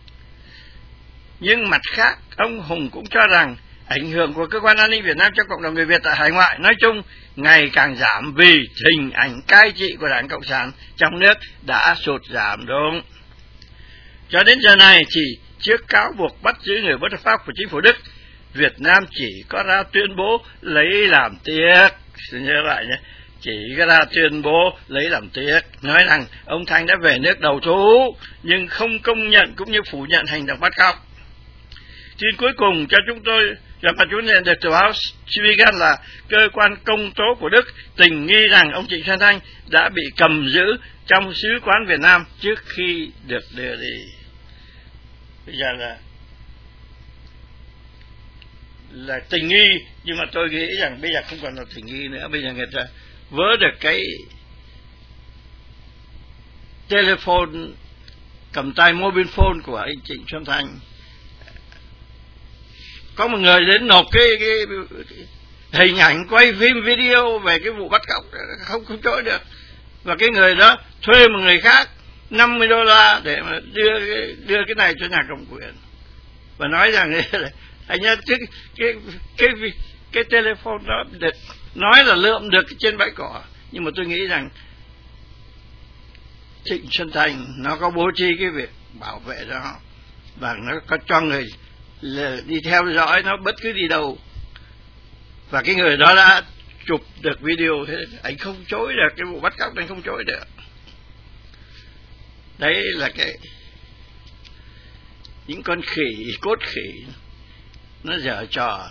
Nhưng mặt khác, ông Hùng cũng cho rằng ảnh hưởng của cơ quan an ninh Việt Nam cho cộng đồng người Việt tại hải ngoại nói chung ngày càng giảm vì hình ảnh cai trị của Đảng Cộng sản trong nước đã sụt giảm đúng. Cho đến giờ này thì trước cáo buộc bắt giữ người bất hợp pháp của chính phủ Đức, Việt Nam chỉ có ra tuyên bố lấy làm tiếc, xin nhớ lại nhé, chỉ có ra tuyên bố lấy làm tiếc, nói rằng ông Thanh đã về nước đầu thú, nhưng không công nhận cũng như phủ nhận hành động bắt cóc. Tin cuối cùng cho chúng tôi là mà chúng nhận được từ báo Spiegel là cơ quan công tố của Đức tình nghi rằng ông Trịnh Xuân Thanh đã bị cầm giữ trong sứ quán Việt Nam trước khi được đưa đi. Bây giờ là là tình nghi, nhưng mà tôi nghĩ rằng bây giờ không còn là tình nghi nữa. Bây giờ người ta vớ được cái telephone cầm tay mobile phone của anh Trịnh Xuân Thanh. Có một người đến nộp cái, cái hình ảnh quay phim video về cái vụ bắt cóc, không không chối được. Và cái người đó thuê một người khác năm mươi đô la để mà đưa đưa cái này cho nhà cầm quyền, và nói rằng anh nhá, cái cái cái cái, cái telephone đó được, nói là lượm được trên bãi cỏ, nhưng mà tôi nghĩ rằng Trịnh Xuân Thanh nó có bố trí cái việc bảo vệ đó, và nó có cho người đi theo dõi nó bất cứ đi đâu, và cái người đó đã chụp được video, thế anh không chối được cái vụ bắt cóc, anh không chối được. Đấy là cái những con khỉ, cốt khỉ nó giở trò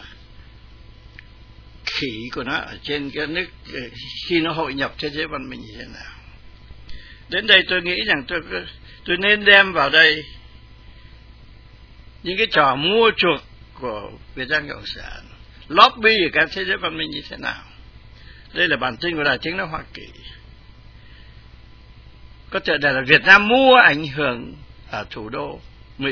khỉ của nó ở trên cái nước khi nó hội nhập thế giới văn minh như thế nào. Đến đây tôi nghĩ rằng tôi tôi nên đem vào đây những cái trò mua chuộc của Việt Nam Cộng sản, lobby ở các thế giới văn minh như thế nào. Đây là bản tin của Đài Tiếng nói Hoa Kỳ. Có thể là Việt Nam mua ảnh hưởng ở thủ đô Mỹ.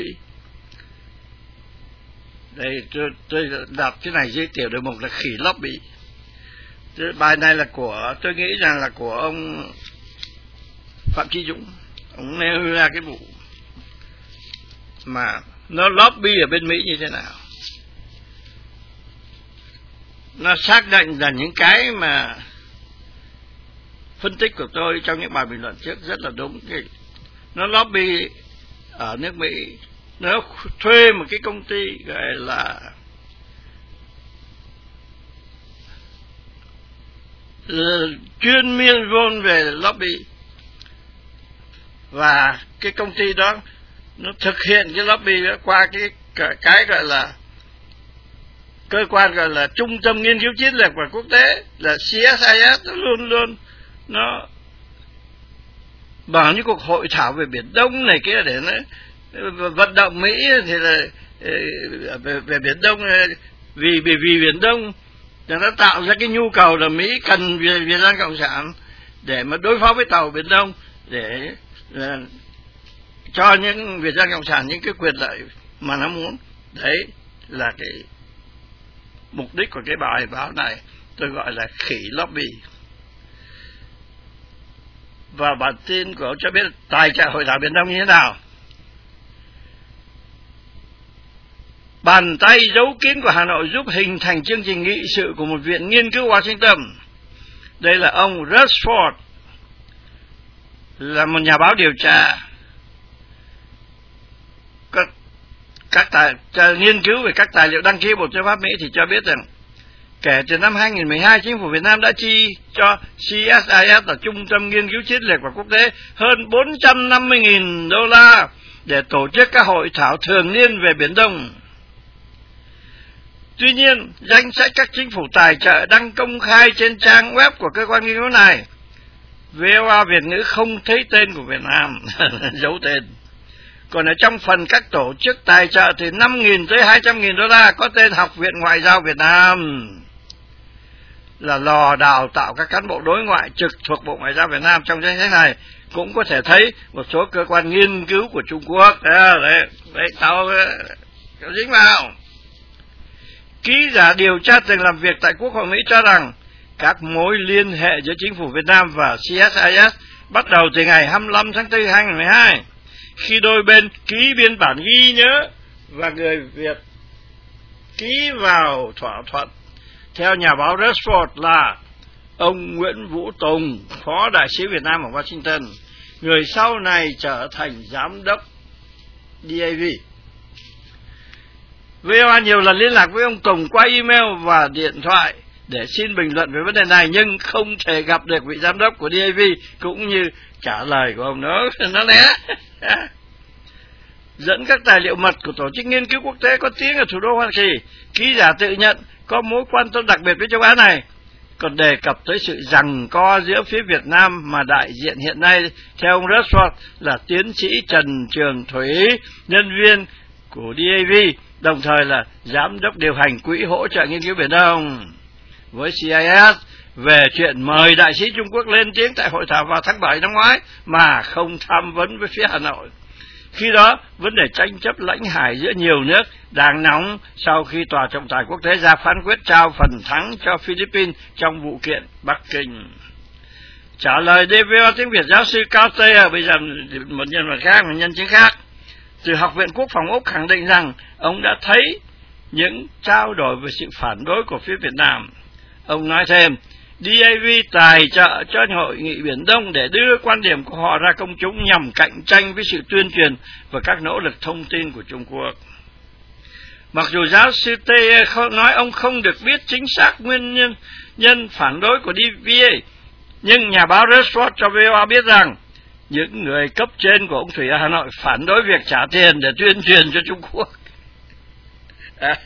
Đây tôi, tôi đọc cái này dưới tiểu đề mục là khỉ lobby. Bài này là của, tôi nghĩ rằng là của ông Phạm Chí Dũng. Ông nêu ra cái vụ mà nó lobby ở bên Mỹ như thế nào. Nó xác định là những cái mà phân tích của tôi trong những bài bình luận trước rất là đúng. Nó lobby ở nước Mỹ, nó thuê một cái công ty gọi là chuyên miên vôn về lobby, và cái công ty đó nó thực hiện cái lobby đó qua cái cái gọi là cơ quan gọi là Trung tâm Nghiên cứu Chiến lược và Quốc tế là C S I S. Nó luôn luôn nó bảo những cuộc hội thảo về Biển Đông này kia để nó vận động Mỹ thì là về, về Biển Đông, vì vì vì Biển Đông là nó tạo ra cái nhu cầu là Mỹ cần Việt Nam Cộng sản để mà đối phó với tàu Biển Đông, để là, cho những Việt Nam Cộng sản những cái quyền lợi mà nó muốn. Đấy là cái mục đích của cái bài báo này, tôi gọi là khỉ lobby. Và bản tin của ông cho biết tài trợ hội thảo Biển Đông như thế nào. Bàn tay giấu kín của Hà Nội giúp hình thành chương trình nghị sự của một viện nghiên cứu Washington. Đây là ông Rushford, là một nhà báo điều tra, các, các tài, nghiên cứu về các tài liệu đăng ký Bộ Tư pháp Mỹ, thì cho biết rằng kể từ năm hai nghìn không trăm mười hai, chính phủ Việt Nam đã chi cho C S I S là Trung tâm Nghiên cứu Chiến lược và Quốc tế hơn bốn trăm năm mươi nghìn đô la để tổ chức các hội thảo thường niên về Biển Đông. Tuy nhiên, danh sách các chính phủ tài trợ đăng công khai trên trang web của cơ quan nghiên cứu này. vê o a Việt ngữ không thấy tên của Việt Nam, giấu tên. Còn ở trong phần các tổ chức tài trợ thì năm nghìn tới hai trăm nghìn đô la có tên Học viện Ngoại giao Việt Nam, là lò đào tạo các cán bộ đối ngoại trực thuộc Bộ Ngoại giao Việt Nam. Trong danh sách này cũng có thể thấy một số cơ quan nghiên cứu của Trung Quốc. Đấy, đấy, đấy tao dính vào. Ký giả điều tra từng làm việc tại Quốc hội Mỹ cho rằng các mối liên hệ giữa chính phủ Việt Nam và C S I S bắt đầu từ ngày hai mươi lăm tháng tư hai nghìn không trăm mười hai, khi đôi bên ký biên bản ghi nhớ và người Việt ký vào thỏa thuận. Theo nhà báo Rushford là ông Nguyễn Vũ Tùng, phó đại sứ Việt Nam ở Washington, người sau này trở thành giám đốc D A V. vê o a nhiều lần liên lạc với ông Tùng qua email và điện thoại để xin bình luận về vấn đề này, nhưng không thể gặp được vị giám đốc của D A V cũng như trả lời của ông nó nó né. Dẫn các tài liệu mật của Tổ chức Nghiên cứu Quốc tế có tiếng ở thủ đô Hoa Kỳ, ký giả tự nhận có mối quan tâm đặc biệt với châu Á này, còn đề cập tới sự giằng co giữa phía Việt Nam mà đại diện hiện nay theo ông Rushford là tiến sĩ Trần Trường Thủy, nhân viên của D A V, đồng thời là giám đốc điều hành quỹ hỗ trợ nghiên cứu Biển Đông với C I S về chuyện mời đại sứ Trung Quốc lên tiếng tại hội thảo vào tháng bảy năm ngoái mà không tham vấn với phía Hà Nội. Khi đó, vấn đề tranh chấp lãnh hải giữa nhiều nước đang nóng sau khi Tòa trọng tài quốc tế ra phán quyết trao phần thắng cho Philippines trong vụ kiện Bắc Kinh. Trả lời đê vê o tiếng Việt, giáo sư Cao Tê, bây giờ một nhân vật khác, một nhân chứng khác, từ Học viện Quốc phòng Úc khẳng định rằng ông đã thấy những trao đổi về sự phản đối của phía Việt Nam. Ông nói thêm, đê a vê tài trợ cho Hội nghị Biển Đông để đưa quan điểm của họ ra công chúng nhằm cạnh tranh với sự tuyên truyền và các nỗ lực thông tin của Trung Quốc. Mặc dù giáo sư Tê nói ông không được biết chính xác nguyên nhân, nhân phản đối của đê vê a, nhưng nhà báo Rashford cho vê o a biết rằng những người cấp trên của ông Thủy ở Hà Nội phản đối việc trả tiền để tuyên truyền cho Trung Quốc. À.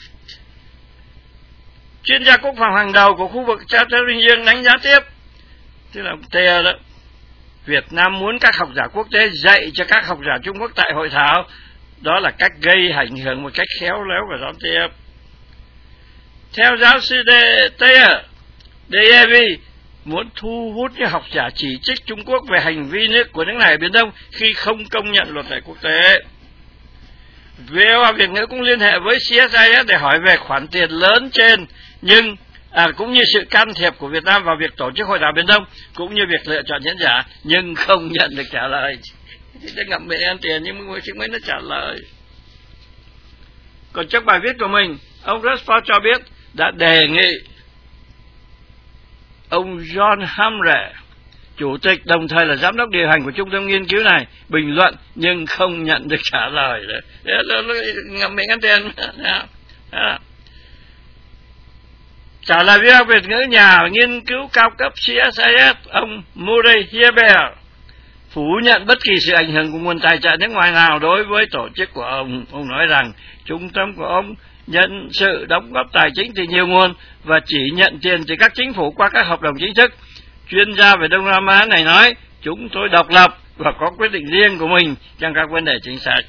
Chuyên gia quốc phòng hàng đầu của khu vực Châu Thái Bình Dương đánh giá tiếp, tức là Tê đó, Việt Nam muốn các học giả quốc tế dạy cho các học giả Trung Quốc tại hội thảo, đó là cách gây ảnh hưởng một cách khéo léo và gián tiếp. Theo giáo sư Tê, đê a vê muốn thu hút những học giả chỉ trích Trung Quốc về hành vi nước của nước này ở Biển Đông khi không công nhận luật lệ quốc tế. vê o a Việt ngữ cũng liên hệ với xê ét i ét để hỏi về khoản tiền lớn trên, nhưng à, cũng như sự can thiệp của Việt Nam vào việc tổ chức hội thảo Biển Đông, cũng như việc lựa chọn diễn giả, nhưng không nhận được trả lời. Thì đã ngậm miệng ăn tiền nhưng mà chứng minh nó trả lời. Còn trong bài viết của mình, ông Rashford cho biết đã đề nghị ông John Hamre, chủ tịch đồng thời là giám đốc điều hành của trung tâm nghiên cứu này, bình luận nhưng không nhận được trả lời. Đấy, ngậm miệng ăn tiền. Đó. Trả lời với Việt ngữ, nhà nghiên cứu cao cấp xê ét i ét ông Murray Herbert phủ nhận bất kỳ sự ảnh hưởng của nguồn tài trợ nước ngoài nào đối với tổ chức của ông. Ông nói rằng trung tâm của ông nhận sự đóng góp tài chính từ nhiều nguồn và chỉ nhận tiền từ các chính phủ qua các hợp đồng chính thức. Chuyên gia về Đông Nam Á này nói, chúng tôi độc lập và có quyết định riêng của mình trong các vấn đề chính sách.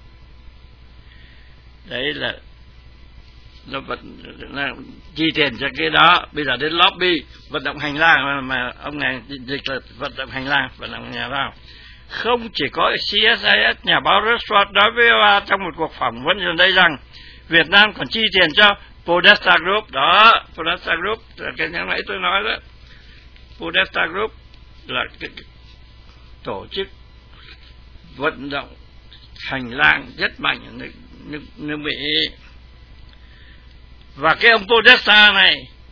Đấy là nó vẫn là chi tiền cho cái đó. Bây giờ đến lobby, vận động hành lang mà, mà ông này dịch là vận động hành lang, vận động nhà vào. Không chỉ có xê ét i ét, nhà báo Rashford nói với vê o a trong một cuộc phỏng vấn gần đây rằng Việt Nam còn chi tiền cho Podesta Group. Đó, Podesta Group là cái nhà nãy tôi nói đó. Podesta Group là cái, cái tổ chức vận động hành lang rất mạnh ở nước, nước, nước Mỹ. Và cái ông Podesta này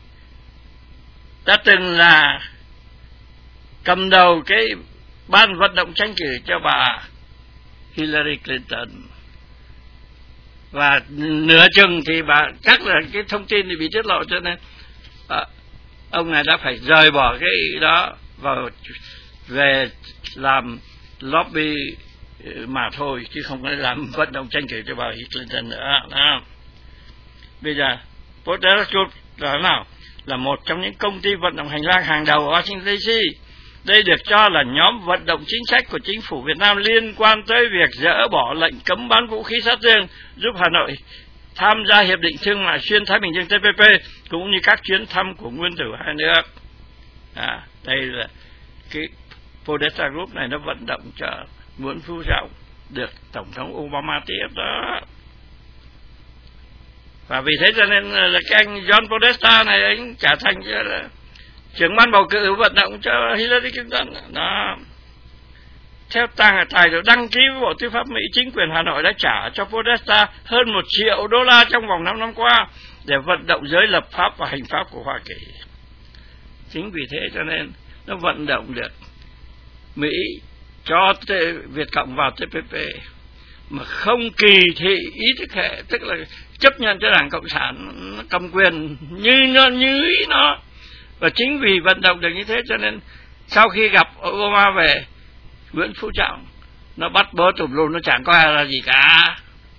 đã từng là cầm đầu cái ban vận động tranh cử cho bà Hillary Clinton. Và nửa chừng thì bà chắc là cái thông tin thì bị tiết lộ, cho nên à, ông này đã phải rời bỏ cái đó vào về làm lobby mà thôi, chứ không có làm vận động tranh cử cho bà Clinton nữa. Đó. Bây giờ Podesta Group là nào? Là một trong những công ty vận động hành lang hàng đầu ở Washington đê xê. Đây được cho là nhóm vận động chính sách của chính phủ Việt Nam liên quan tới việc dỡ bỏ lệnh cấm bán vũ khí sát thương, giúp Hà Nội tham gia Hiệp định Thương mại Xuyên Thái Bình Dương tê pê pê, cũng như các chuyến thăm của nguyên thủ hai nước. À, đây là cái Podesta Group này nó vận động cho Nguyễn Phú Trọng được Tổng thống Obama tiếp đó. Và vì thế cho nên là cái anh John Podesta này anh trở thành là trưởng ban bầu cử vận động cho Hillary Clinton. Đó. Theo tài tài liệu đăng ký với Bộ Tư pháp Mỹ, chính quyền Hà Nội đã trả cho Podesta hơn một triệu đô la trong vòng năm năm qua để vận động giới lập pháp và hành pháp của Hoa Kỳ. Chính vì thế cho nên nó vận động được Mỹ cho Việt Cộng vào tê pê pê mà không kỳ thị ý thức hệ, tức là chấp nhận cho Đảng Cộng sản nó cầm quyền như nó như ý nó. Và chính vì vận động được như thế cho nên sau khi gặp Obama về, Nguyễn Phú Trọng nó bắt bớ tùm lum, nó chẳng có ai là gì cả.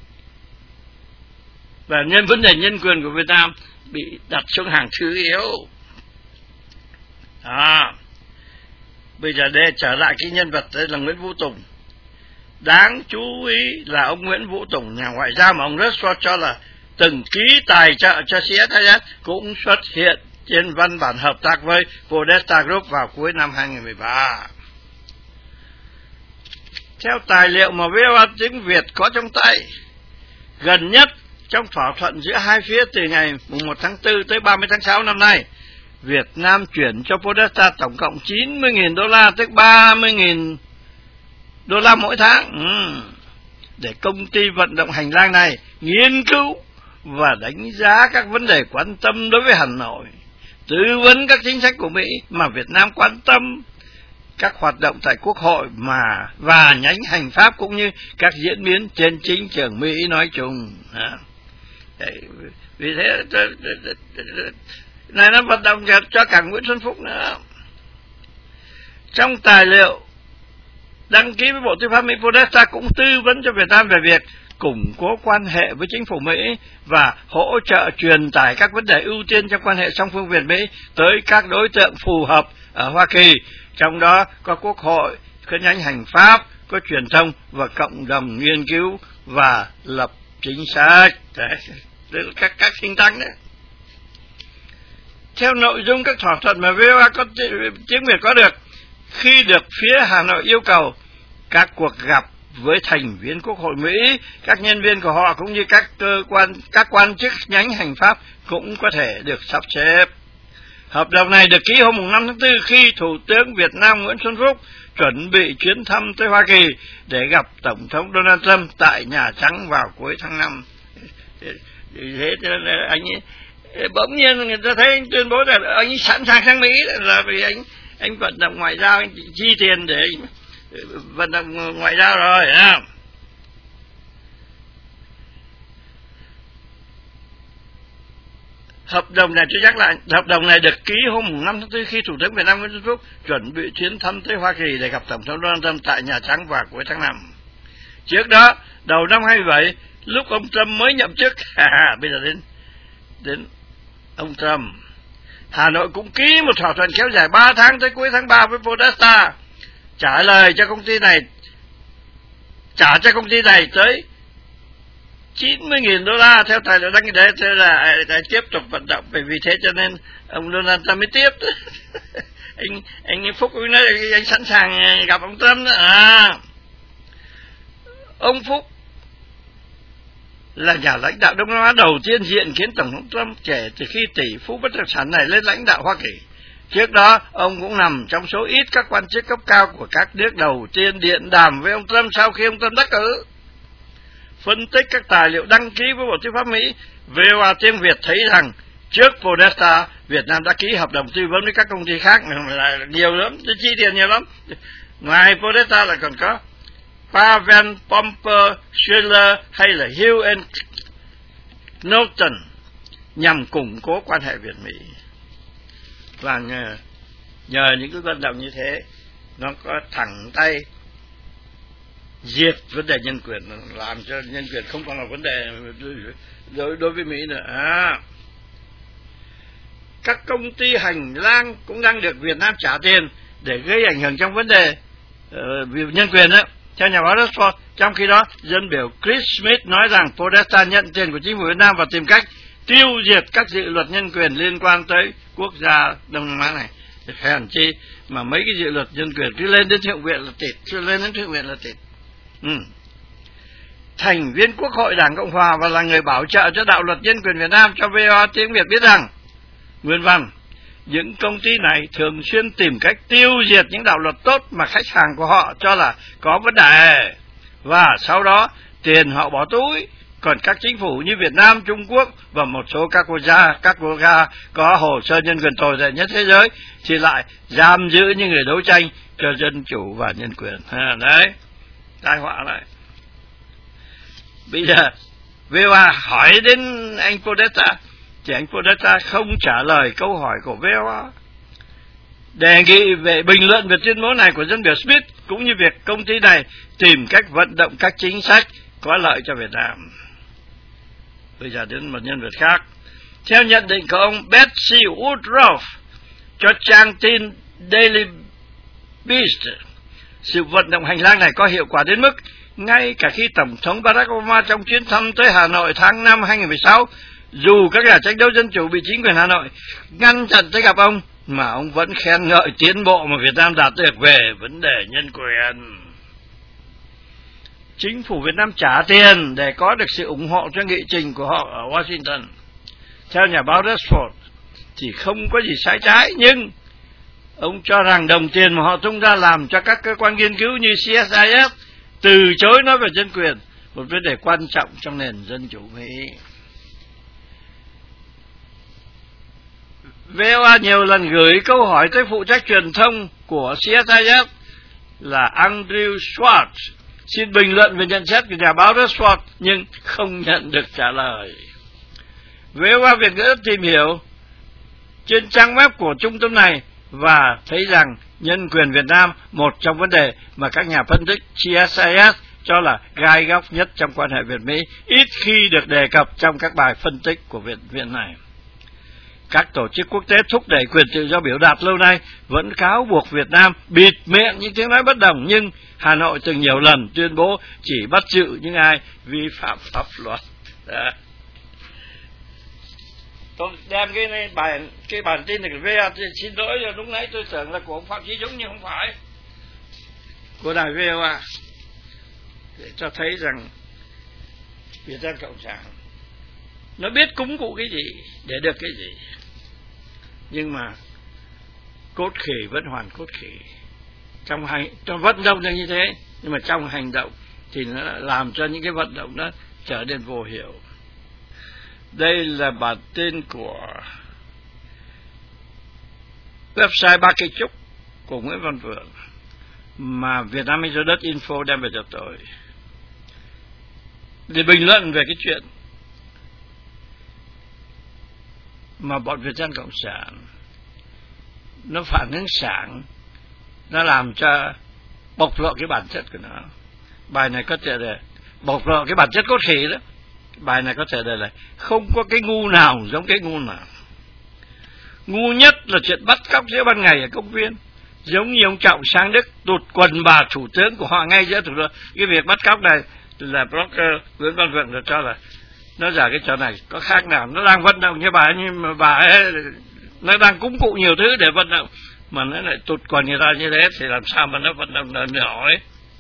Và nhân vấn đề nhân quyền của Việt Nam bị đặt xuống hàng thứ yếu. Đó. Bây giờ để trở lại cái nhân vật đây là Nguyễn Vũ Tùng. Đáng chú ý là ông Nguyễn Vũ Tùng, nhà ngoại giao mà ông Rashford cho là từng ký tài trợ cho xê ét i ét, cũng xuất hiện trên văn bản hợp tác với Podesta Group vào cuối năm hai nghìn không trăm mười ba. Theo tài liệu mà vê o a tiếng Việt có trong tay, gần nhất trong thỏa thuận giữa hai phía từ ngày mùng một tháng tư tới ba mươi tháng sáu năm nay, Việt Nam chuyển cho Podesta tổng cộng chín mươi nghìn đô la, tức ba mươi nghìn đô la mỗi tháng, ừ, để công ty vận động hành lang này nghiên cứu và đánh giá các vấn đề quan tâm đối với Hà Nội, tư vấn các chính sách của Mỹ mà Việt Nam quan tâm, các hoạt động tại Quốc hội mà và nhánh hành pháp cũng như các diễn biến trên chính trường Mỹ nói chung. Đấy, vì thế này nó vận động cho cả Nguyễn Xuân Phúc nữa. Trong tài liệu đăng ký với Bộ Tư pháp Mỹ, Podesta cũng tư vấn cho Việt Nam về việc củng cố quan hệ với chính phủ Mỹ và hỗ trợ truyền tải các vấn đề ưu tiên trong quan hệ song phương Việt Mỹ tới các đối tượng phù hợp ở Hoa Kỳ, trong đó có Quốc hội, có nhánh hành pháp, có truyền thông và cộng đồng nghiên cứu và lập chính sách. Đấy, các các think tank đấy. Theo nội dung các thỏa thuận mà vê o a có tiếng Việt có được, khi được phía Hà Nội yêu cầu, các cuộc gặp với thành viên Quốc hội Mỹ, các nhân viên của họ cũng như các cơ quan, các quan chức nhánh hành pháp cũng có thể được sắp xếp. Hợp đồng này được ký hôm năm tháng tư khi Thủ tướng Việt Nam Nguyễn Xuân Phúc chuẩn bị chuyến thăm tới Hoa Kỳ để gặp Tổng thống Donald Trump tại Nhà Trắng vào cuối tháng năm. Thế anh ấy, bỗng nhiên người ta thấy anh tuyên bố là anh ấy sẵn sàng sang Mỹ, là vì anh anh vận động ngoại giao, anh chi tiền để anh vận động ngoại giao rồi. À. Hợp đồng này tôi nhắc lại, hợp đồng này được ký hôm năm tháng tư khi Thủ tướng Việt Nam Nguyễn Xuân Phúc chuẩn bị chuyến thăm tới Hoa Kỳ để gặp Tổng thống Donald Trump tại Nhà Trắng vào cuối tháng năm. Trước đó, đầu năm hai mươi bảy, lúc ông Trump mới nhậm chức, bây giờ đến đến ông Trump, Hà Nội cũng ký một thỏa thuận kéo dài ba tháng tới cuối tháng ba với Podesta, trả lời cho công ty này trả cho công ty này tới chín mươi nghìn đô la theo tài liệu đăng ký. Đấy, thế là để tiếp tục vận động, bởi vì thế cho nên ông Donald Trump mới tiếp. anh anh Phúc cũng nói anh sẵn sàng gặp ông Trump đó. À, ông Phúc là nhà lãnh đạo Đông Nam Á đầu tiên diện kiến Tổng thống Trump kể từ khi tỷ phú bất động sản này lên lãnh đạo Hoa Kỳ. Trước đó, ông cũng nằm trong số ít các quan chức cấp cao của các nước đầu tiên điện đàm với ông Trump sau khi ông Trump đắc cử. Phân tích các tài liệu đăng ký với Bộ Tư pháp Mỹ, vê o a tiếng Việt thấy rằng trước Podesta, Việt Nam đã ký hợp đồng tư vấn với các công ty khác là nhiều lắm, chi tiền nhiều lắm. Ngoài Podesta là còn có Pavel Pomper, Schiller hay là Hill and Knowlton nhằm củng cố quan hệ Việt-Mỹ. Và nhờ, nhờ những cái vận động như thế, nó có thẳng tay diệt vấn đề nhân quyền, làm cho nhân quyền không còn là vấn đề đối, đối với Mỹ nữa. À, các công ty hành lang cũng đang được Việt Nam trả tiền để gây ảnh hưởng trong vấn đề uh, nhân quyền đó. Theo nhà báo Rutherford, trong khi đó, dân biểu Chris Smith nói rằng Podesta nhận tiền của chính phủ Việt Nam và tìm cách tiêu diệt các dự luật nhân quyền liên quan tới quốc gia Đông Nam Á này. Hèn chi mà mấy cái dự luật nhân quyền cứ lên đến thượng viện là tịt, cứ lên đến thượng viện là tịt. Ừ. Thành viên Quốc hội Đảng Cộng Hòa và là người bảo trợ cho đạo luật nhân quyền Việt Nam cho vê o a tiếng Việt biết rằng, nguyên văn, những công ty này thường xuyên tìm cách tiêu diệt những đạo luật tốt mà khách hàng của họ cho là có vấn đề, và sau đó tiền họ bỏ túi. Còn các chính phủ như Việt Nam, Trung Quốc và một số các quốc gia, các quốc gia có hồ sơ nhân quyền tồi tệ nhất thế giới thì lại giam giữ những người đấu tranh cho dân chủ và nhân quyền. À, đấy, tai họa lại. Bây giờ vê o a hỏi đến anh Podesta thì anh Podesta không trả lời câu hỏi của vê o a. Đề nghị về bình luận về tuyên bố này của dân biểu Smith cũng như việc công ty này tìm cách vận động các chính sách có lợi cho Việt Nam. Bây giờ đến một nhân vật khác. Theo nhận định của ông Betsy Woodruff cho trang tin Daily Beast, sự vận động hành lang này có hiệu quả đến mức ngay cả khi Tổng thống Barack Obama trong chuyến thăm tới Hà Nội tháng năm hai nghìn mười sáu, dù các nhà tranh đấu dân chủ bị chính quyền Hà Nội ngăn chặn tới gặp ông, mà ông vẫn khen ngợi tiến bộ mà Việt Nam đạt được về vấn đề nhân quyền. chính phủ Việt Nam trả tiền để có được sự ủng hộ cho nghị trình của họ ở Washington. Theo nhà báo Rashford thì không có gì sai trái, nhưng ông cho rằng đồng tiền mà họ tung ra làm cho các cơ quan nghiên cứu như xê ét i ét từ chối nói về nhân quyền, một vấn đề quan trọng trong nền dân chủ Mỹ. vê o a nhiều lần gửi câu hỏi tới phụ trách truyền thông của xê ét i ét là Andrew Schwartz xin bình luận về nhận xét của nhà báo Rashford, nhưng không nhận được trả lời. vê o a Việt ngữ tìm hiểu trên trang web của trung tâm này và thấy rằng nhân quyền Việt Nam, một trong vấn đề mà các nhà phân tích xê ét i ét cho là gai góc nhất trong quan hệ Việt-Mỹ, ít khi được đề cập trong các bài phân tích của viện viện này. Các tổ chức quốc tế thúc đẩy quyền tự do biểu đạt lâu nay vẫn cáo buộc Việt Nam bịt miệng những tiếng nói bất đồng, nhưng Hà Nội từng nhiều lần tuyên bố chỉ bắt giữ những ai vi phạm pháp luật. Đó. Tôi đem cái này bài cái bản tin này về, xin lỗi lúc nãy tôi tưởng là của ông Phạm Chí Dũng nhưng không phải, của đài vê o a, để cho thấy rằng Việt Nam Cộng sản nó biết cúng cụ cái gì để được cái gì, nhưng mà cốt khỉ vẫn hoàn cốt khỉ. Trong hành trong vận động là như thế, nhưng mà trong hành động thì nó làm cho những cái vận động đó trở nên vô hiệu. Đây là bản tin của website Ba Cây Trúc của Nguyễn Văn Vượng mà Việt Nam Exodus Info đem về cho tôi để bình luận về cái chuyện mà bọn Việt Nam Cộng sản nó phản ứng sáng, nó làm cho bộc lộ cái bản chất của nó. Bài này có thể là bộc lộ cái bản chất cốt khỉ đó. Bài này có thể đây là không có cái ngu nào giống cái ngu nào. Ngu nhất là chuyện bắt cóc giữa ban ngày ở công viên, giống như ông Trọng sang Đức tụt quần bà thủ tướng của họ ngay giữa thủ đô. Cái việc bắt cóc này là blogger Nguyễn Văn Vượng được cho là nó giả cái trò này có khác nào. Nó đang vận động như bà, nhưng mà bà ấy nó đang cúng cụ nhiều thứ để vận động, mà nó lại tụt quần người ta như thế thì làm sao mà nó vận động được nổi.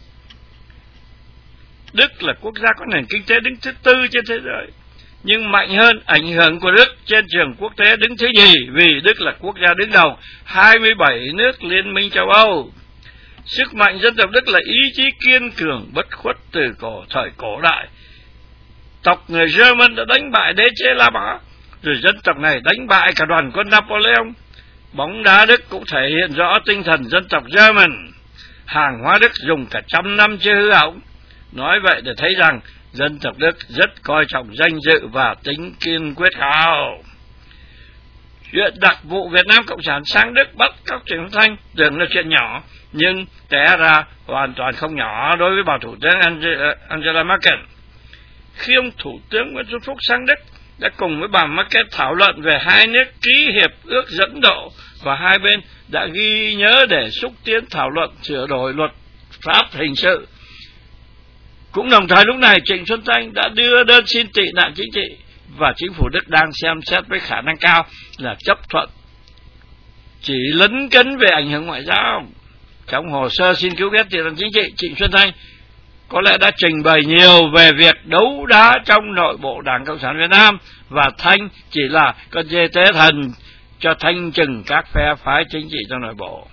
Đức là quốc gia có nền kinh tế đứng thứ tư trên thế giới, nhưng mạnh hơn ảnh hưởng của Đức trên trường quốc tế đứng thứ nhì, vì Đức là quốc gia đứng đầu hai mươi bảy nước Liên minh châu Âu. Sức mạnh dân tộc Đức là ý chí kiên cường bất khuất từ cổ thời cổ đại. Tộc người German đã đánh bại đế chế La Mã, rồi dân tộc này đánh bại cả đoàn quân Napoleon. Bóng đá Đức cũng thể hiện rõ tinh thần dân tộc German. Hàng hóa Đức dùng cả trăm năm chưa hư hỏng. Nói vậy để thấy rằng dân tộc Đức rất coi trọng danh dự và tính kiên quyết cao. Chuyện đặc vụ Việt Nam Cộng sản sang Đức bắt cóc Trịnh Xuân Thanh tưởng là chuyện nhỏ, nhưng té ra hoàn toàn không nhỏ đối với bà Thủ tướng Angela Merkel. Khi ông Thủ tướng Nguyễn Xuân Phúc sang Đức đã cùng với bà Merkel thảo luận về hai nước ký hiệp ước dẫn độ, và hai bên đã ghi nhớ để xúc tiến thảo luận sửa đổi luật pháp hình sự. Cũng đồng thời lúc này Trịnh Xuân Thanh đã đưa đơn xin tị nạn chính trị, và chính phủ Đức đang xem xét với khả năng cao là chấp thuận, chỉ lấn cấn về ảnh hưởng ngoại giao. Trong hồ sơ xin cứu ghét tị nạn chính trị, Trịnh Xuân Thanh có lẽ đã trình bày nhiều về việc đấu đá trong nội bộ Đảng Cộng sản Việt Nam, và Thanh chỉ là con dê tế thần cho thanh trừng các phe phái chính trị trong nội bộ.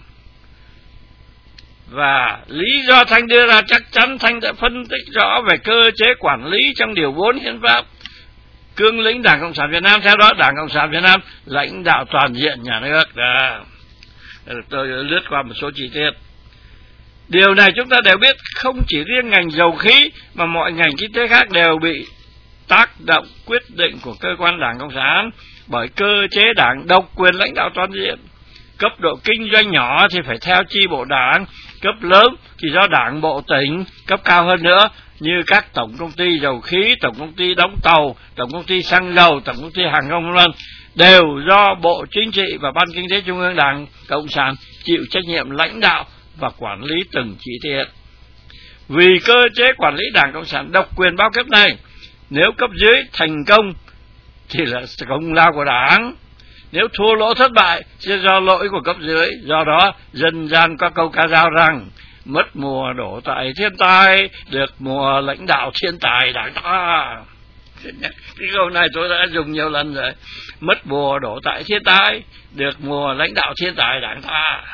Và lý do Thanh đưa ra chắc chắn Thanh đã phân tích rõ về cơ chế quản lý trong điều bốn hiến pháp. Cương lĩnh Đảng Cộng sản Việt Nam, theo đó Đảng Cộng sản Việt Nam lãnh đạo toàn diện nhà nước. Đó. Tôi lướt qua một số chi tiết. Điều này chúng ta đều biết, không chỉ riêng ngành dầu khí mà mọi ngành kinh tế khác đều bị tác động quyết định của cơ quan Đảng Cộng sản bởi cơ chế đảng độc quyền lãnh đạo toàn diện. Cấp độ kinh doanh nhỏ thì phải theo chi bộ đảng, cấp lớn thì do đảng bộ tỉnh, cấp cao hơn nữa như các tổng công ty dầu khí, tổng công ty đóng tàu, tổng công ty xăng dầu, tổng công ty hàng không vân vân đều do Bộ Chính trị và Ban Kinh tế Trung ương Đảng Cộng sản chịu trách nhiệm lãnh đạo và quản lý từng chi tiết. Vì cơ chế quản lý Đảng Cộng sản độc quyền bao cấp này, nếu cấp dưới thành công thì là công lao của Đảng, nếu thua lỗ thất bại sẽ do lỗi của cấp dưới. Do đó dân gian có câu ca dao rằng mất mùa đổ tại thiên tai, được mùa lãnh đạo thiên tài đảng ta. Cái câu này tôi đã dùng nhiều lần rồi. Mất mùa đổ tại thiên tai, được mùa lãnh đạo thiên tài đảng ta.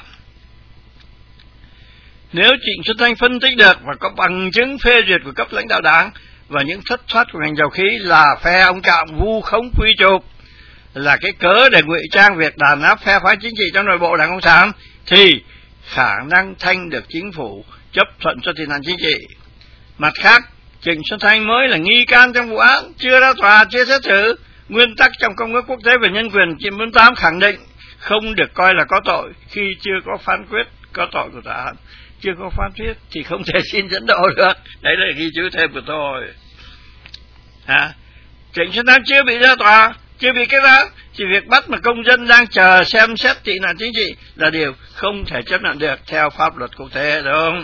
Nếu Trịnh Xuân Thanh phân tích được và có bằng chứng phê duyệt của cấp lãnh đạo đảng và những thất thoát của ngành dầu khí là phe ông Trọng vu khống quy chụp, là cái cớ để ngụy trang việc đàn áp phe phái chính trị trong nội bộ Đảng Cộng sản, thì khả năng Thanh được chính phủ chấp thuận cho tiền hạn chính trị. Mặt khác, Trịnh Xuân Thanh mới là nghi can trong vụ án, chưa ra tòa, chưa xét xử. Nguyên tắc trong Công ước Quốc tế về Nhân quyền chín bốn tám khẳng định không được coi là có tội khi chưa có phán quyết có tội của tòa án. Chưa có phán quyết thì không thể xin dẫn độ được. Đấy là ghi chú thêm của tôi. Hả? Trịnh Xuân Thanh chưa bị ra tòa, chưa bị kết án, chỉ việc bắt mà công dân đang chờ xem xét tị nạn chính trị là điều không thể chấp nhận được theo pháp luật quốc tế, đúng không?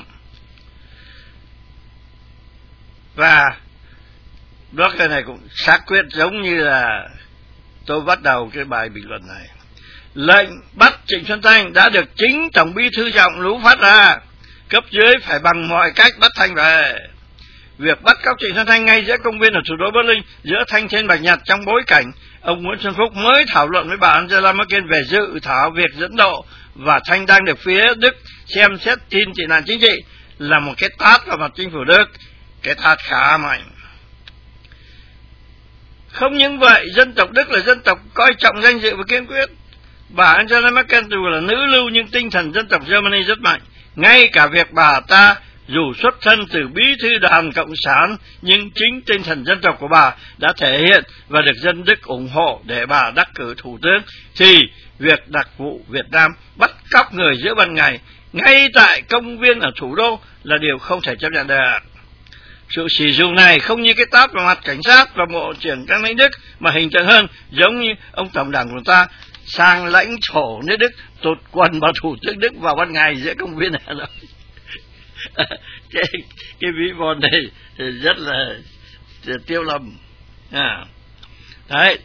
Và blogger này cũng xác quyết giống như là tôi bắt đầu cái bài bình luận này. Lệnh bắt Trịnh Xuân Thanh đã được chính Tổng Bí thư Trọng Lũ phát ra, cấp dưới phải bằng mọi cách bắt Thanh về. Việc bắt cóc Trịnh Xuân Thanh ngay giữa công viên ở thủ đô Berlin, giữa thanh thiên bạch nhật, trong bối cảnh ông Nguyễn Xuân Phúc mới thảo luận với bà Angela Merkel về dự thảo việc dẫn độ và Thanh đang được phía Đức xem xét tin tị nạn chính trị, là một cái tát vào mặt chính phủ Đức, cái tát khá mạnh. Không những vậy, dân tộc Đức là dân tộc coi trọng danh dự và kiên quyết. Bà Angela Merkel dù là nữ lưu nhưng tinh thần dân tộc Germany rất mạnh. Ngay cả việc bà ta dù xuất thân từ bí thư Đảng Cộng sản, nhưng chính tinh thần dân tộc của bà đã thể hiện và được dân Đức ủng hộ để bà đắc cử thủ tướng, thì việc đặc vụ Việt Nam bắt cóc người giữa ban ngày ngay tại công viên ở thủ đô là điều không thể chấp nhận được. Sự sỉ nhục này không như cái tát vào mặt cảnh sát và bộ trưởng Cang lãnh Đức, mà hình tượng hơn giống như ông tổng đảng của ta sang lãnh thổ nước Đức tụt quần vào thủ tướng Đức vào ban ngày giữa công viên Hà Nội. cái cái ví von này rất là tiêu lầm. À. Đấy,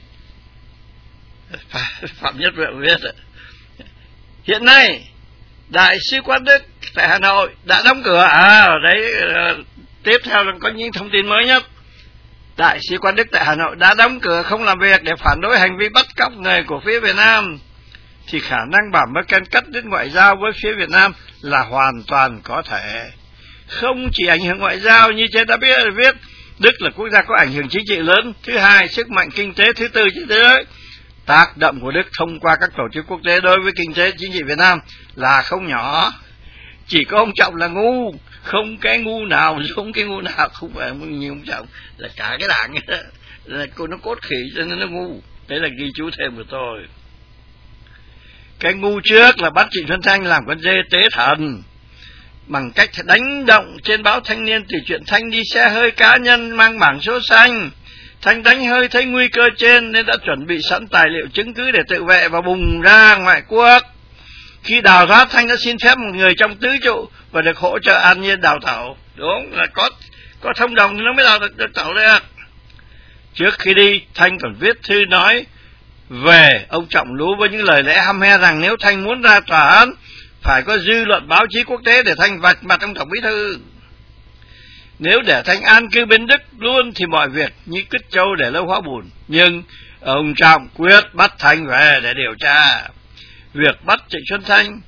Phạm Nhất Vượng viết hiện nay Đại sứ quán Đức tại Hà Nội đã đóng cửa. À đấy, tiếp theo là có những thông tin mới nhất. Đại sứ quán Đức tại Hà Nội đã đóng cửa không làm việc để phản đối hành vi bắt cóc người của phía Việt Nam, thì khả năng bà Merkel cắt đứt ngoại giao với phía Việt Nam là hoàn toàn có thể. Không chỉ ảnh hưởng ngoại giao như trên đã biết, viết, Đức là quốc gia có ảnh hưởng chính trị lớn, thứ hai sức mạnh kinh tế thứ tư trên thế giới. Tác động của Đức thông qua các tổ chức quốc tế đối với kinh tế chính trị Việt Nam là không nhỏ. Chỉ có ông Trọng là ngu, không cái ngu nào giống cái ngu nào, không phải như ông Trọng, là cả cái đảng là cô nó cốt khỉ cho nên nó ngu. Đấy là ghi chú thêm của tôi. Cái ngu trước là bắt Trịnh Xuân Thanh làm con dê tế thần bằng cách đánh động trên báo Thanh Niên từ chuyện Thanh đi xe hơi cá nhân mang bảng số xanh. Thanh đánh hơi thấy nguy cơ trên nên đã chuẩn bị sẵn tài liệu chứng cứ để tự vệ và bùng ra ngoại quốc. Khi đào thoát, Thanh đã xin phép một người trong tứ trụ và được hỗ trợ an nhiên đào tẩu. Đúng là có có thông đồng thì nó mới đào được, được tẩu được. Trước khi đi, Thanh còn viết thư nói về ông Trọng Lú với những lời lẽ hăm he rằng nếu Thanh muốn ra tòa án phải có dư luận báo chí quốc tế để Thanh vạch mặt ông Tổng Bí thư. Nếu để Thanh an cư bên Đức luôn thì mọi việc như cứt trâu để lâu hóa bùn. Nhưng ông Trọng quyết bắt Thanh về để điều tra. Việc bắt Trịnh Xuân Thanh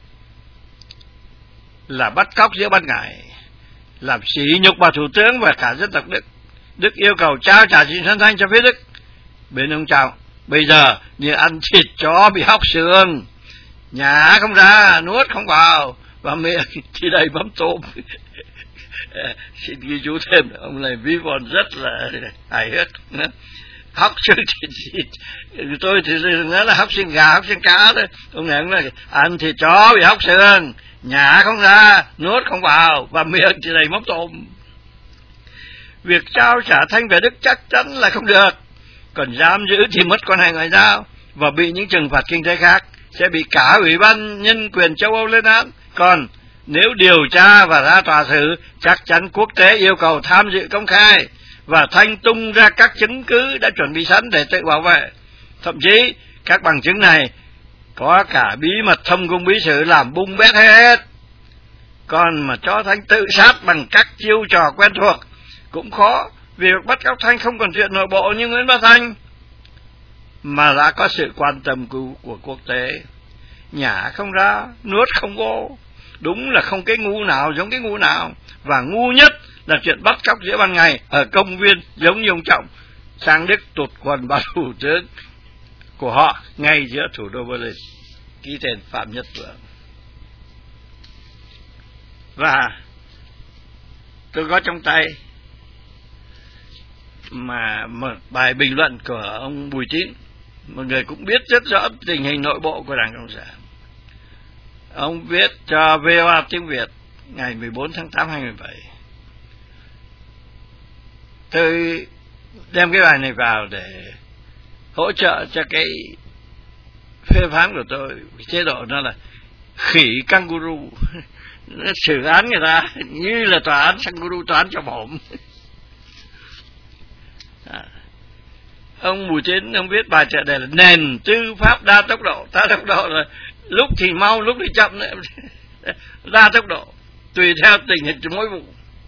là bắt cóc giữa ban ngày, làm sỉ nhục bà thủ tướng và cả dân tộc Đức. Đức yêu cầu trao trả Trịnh Xuân Thanh cho phía Đức. Bên ông Trọng bây giờ như ăn thịt chó bị hóc xương, nhả không ra, nuốt không vào, và miệng thì đầy mắm tôm. Xin ghi chú thêm, ông này ví von rất là hài hước. Hóc xương thịt thịt, tôi thì nói là hóc xương gà, hóc xương cá thôi. Ông này ông nói ăn thịt chó bị hóc xương, nhả không ra, nuốt không vào, và miệng thì đầy mắm tôm. Việc trao trả Thanh về Đức chắc chắn là không được, còn giam giữ thì mất quan hệ ngoại giao và bị những trừng phạt kinh tế khác, sẽ bị cả Ủy ban Nhân quyền châu Âu lên án. Còn nếu điều tra và ra tòa xử, chắc chắn quốc tế yêu cầu tham dự công khai và Thanh tung ra các chứng cứ đã chuẩn bị sẵn để tự bảo vệ. Thậm chí các bằng chứng này có cả bí mật thâm cung bí sử làm bung bét hết. Còn mà cho Thanh tự sát bằng các chiêu trò quen thuộc cũng khó, vì bắt cóc Thanh không còn chuyện nội bộ như Nguyễn Bá Thanh, mà đã có sự quan tâm của, của quốc tế. Nhả không ra, nuốt không vô. Đúng là không cái ngu nào giống cái ngu nào. Và ngu nhất là chuyện bắt cóc giữa ban ngày ở công viên giống như ông Trọng sang Đức tụt quần vào thủ tướng của họ ngay giữa thủ đô Berlin, ký tên Phạm Nhất Vượng. Và tôi có trong tay mà một bài bình luận của ông Bùi Tín, một người cũng biết rất rõ tình hình nội bộ của Đảng Cộng sản. Ông viết cho vê o a tiếng Việt ngày mười bốn tháng tám năm hai nghìn không trăm mười bảy. Tôi đem cái bài này vào để hỗ trợ cho cái phê phán của tôi. Chế độ nó là khỉ kangaroo, nó xử án người ta như là tòa án kangaroo, tòa án cho bổm. À, ông Bùi Tín ông viết bài tựa đề là nền tư pháp đa tốc độ. Đa tốc độ là lúc thì mau, lúc thì chậm nữa. Đa tốc độ tùy theo tình hình mỗi vụ.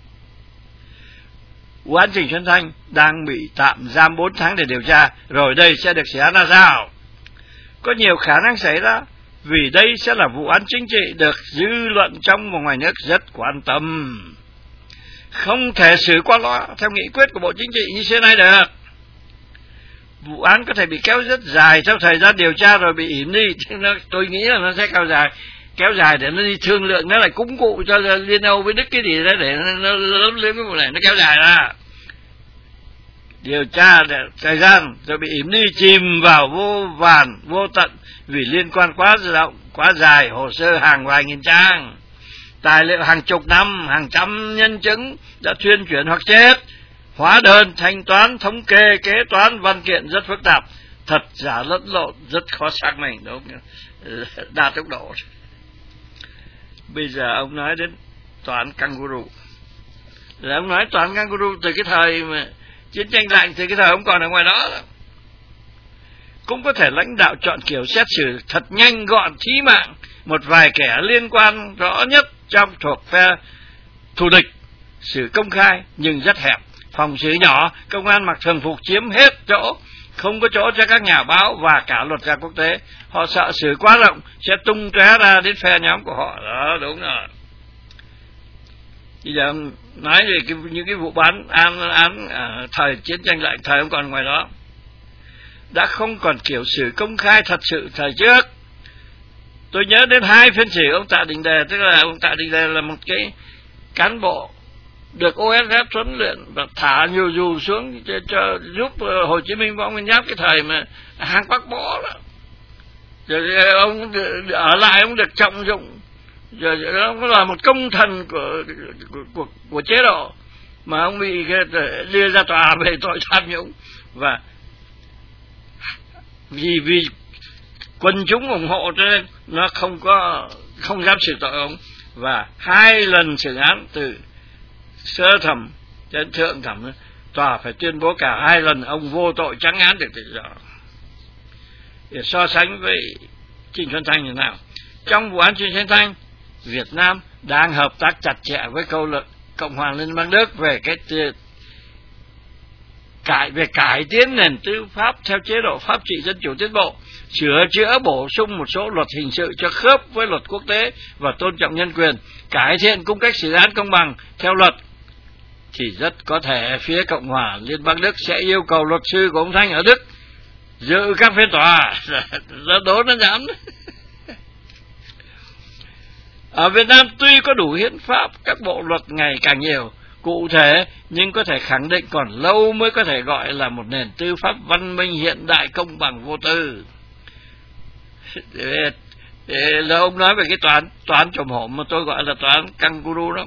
Vụ án Trịnh Xuân Thanh đang bị tạm giam bốn tháng để điều tra, rồi đây sẽ được xử án ra sao? Có nhiều khả năng xảy ra, vì đây sẽ là vụ án chính trị được dư luận trong và ngoài nước rất quan tâm. Không thể xử qua loa theo nghị quyết của Bộ Chính trị như xưa nay được. Vụ án có thể bị kéo rất dài theo thời gian điều tra rồi bị ỉm đi. Tôi nghĩ là nó sẽ kéo dài kéo dài để nó đi thương lượng, nó lại cúng cụ cho Liên Âu với Đức cái gì đó để nó lớn lên cái vụ này, nó kéo dài ra. Điều tra để thời gian rồi bị ỉm đi, chìm vào vô vàn vô tận vì liên quan quá rộng, quá dài, hồ sơ hàng vài nghìn trang, tài liệu hàng chục năm, hàng trăm nhân chứng đã thuyên chuyển hoặc chết, hóa đơn, thanh toán, thống kê, kế toán, văn kiện rất phức tạp, thật giả lẫn lộn, rất khó xác minh, đúng không? Đa tốc độ. Bây giờ ông nói đến tòa án kangaroo, là ông nói tòa án kangaroo từ cái thời mà chiến tranh lạnh, từ cái thời ông còn ở ngoài đó. Cũng có thể lãnh đạo chọn kiểu xét xử thật nhanh gọn, thí mạng một vài kẻ liên quan rõ nhất trong thuộc phe thù địch, xử công khai nhưng rất hẹp, phòng xử nhỏ, công an mặc thường phục chiếm hết chỗ, không có chỗ cho các nhà báo và cả luật gia quốc tế. Họ sợ xử quá rộng sẽ tung tóe ra đến phe nhóm của họ. Đó, đúng rồi. Bây giờ nói về cái, những cái vụ bán án, án à, thời chiến tranh lạnh, thời ông còn ngoài đó, đã không còn kiểu xử công khai thật sự thời trước. Tôi nhớ đến hai phiên xử ông Tạ Đình Đề, tức là ông Tạ Đình Đề là một cái cán bộ được o ét ép huấn luyện và thả nhiều dù xuống cho, cho giúp Hồ Chí Minh Võ Nguyên Giáp cái thời mà hang Bắc Bó đó. Rồi ông ở lại, ông được trọng dụng, rồi ông là một công thần của của, của, của chế độ, mà ông bị đưa ra tòa về tội tham nhũng. Và vì vì quân chúng ủng hộ cho nên nó không có không dám xử tội ông, và hai lần xử án từ sơ thẩm đến thượng thẩm, tòa phải tuyên bố cả hai lần ông vô tội, trắng án được tự do. Để so sánh với Trịnh Xuân Thanh như thế nào? Trong vụ án Trịnh Xuân Thanh, Việt Nam đang hợp tác chặt chẽ với câu lạc Cộng hòa Liên bang Đức về cái cải về cải tiến nền tư pháp theo chế độ pháp trị dân chủ tiến bộ, sửa chữa bổ sung một số luật hình sự cho khớp với luật quốc tế và tôn trọng nhân quyền, cải thiện cung cách xử án công bằng theo luật, thì rất có thể phía Cộng hòa Liên bang Đức sẽ yêu cầu luật sư của ông Thanh ở Đức dự các phiên tòa. Nó đố nó dám. Ở Việt Nam tuy có đủ hiến pháp, các bộ luật ngày càng nhiều, cụ thể, nhưng có thể khẳng định còn lâu mới có thể gọi là một nền tư pháp văn minh hiện đại, công bằng, vô tư. Để, để là ông nói về cái toán toán trộm hổm mà tôi gọi là toán kangaroo đó.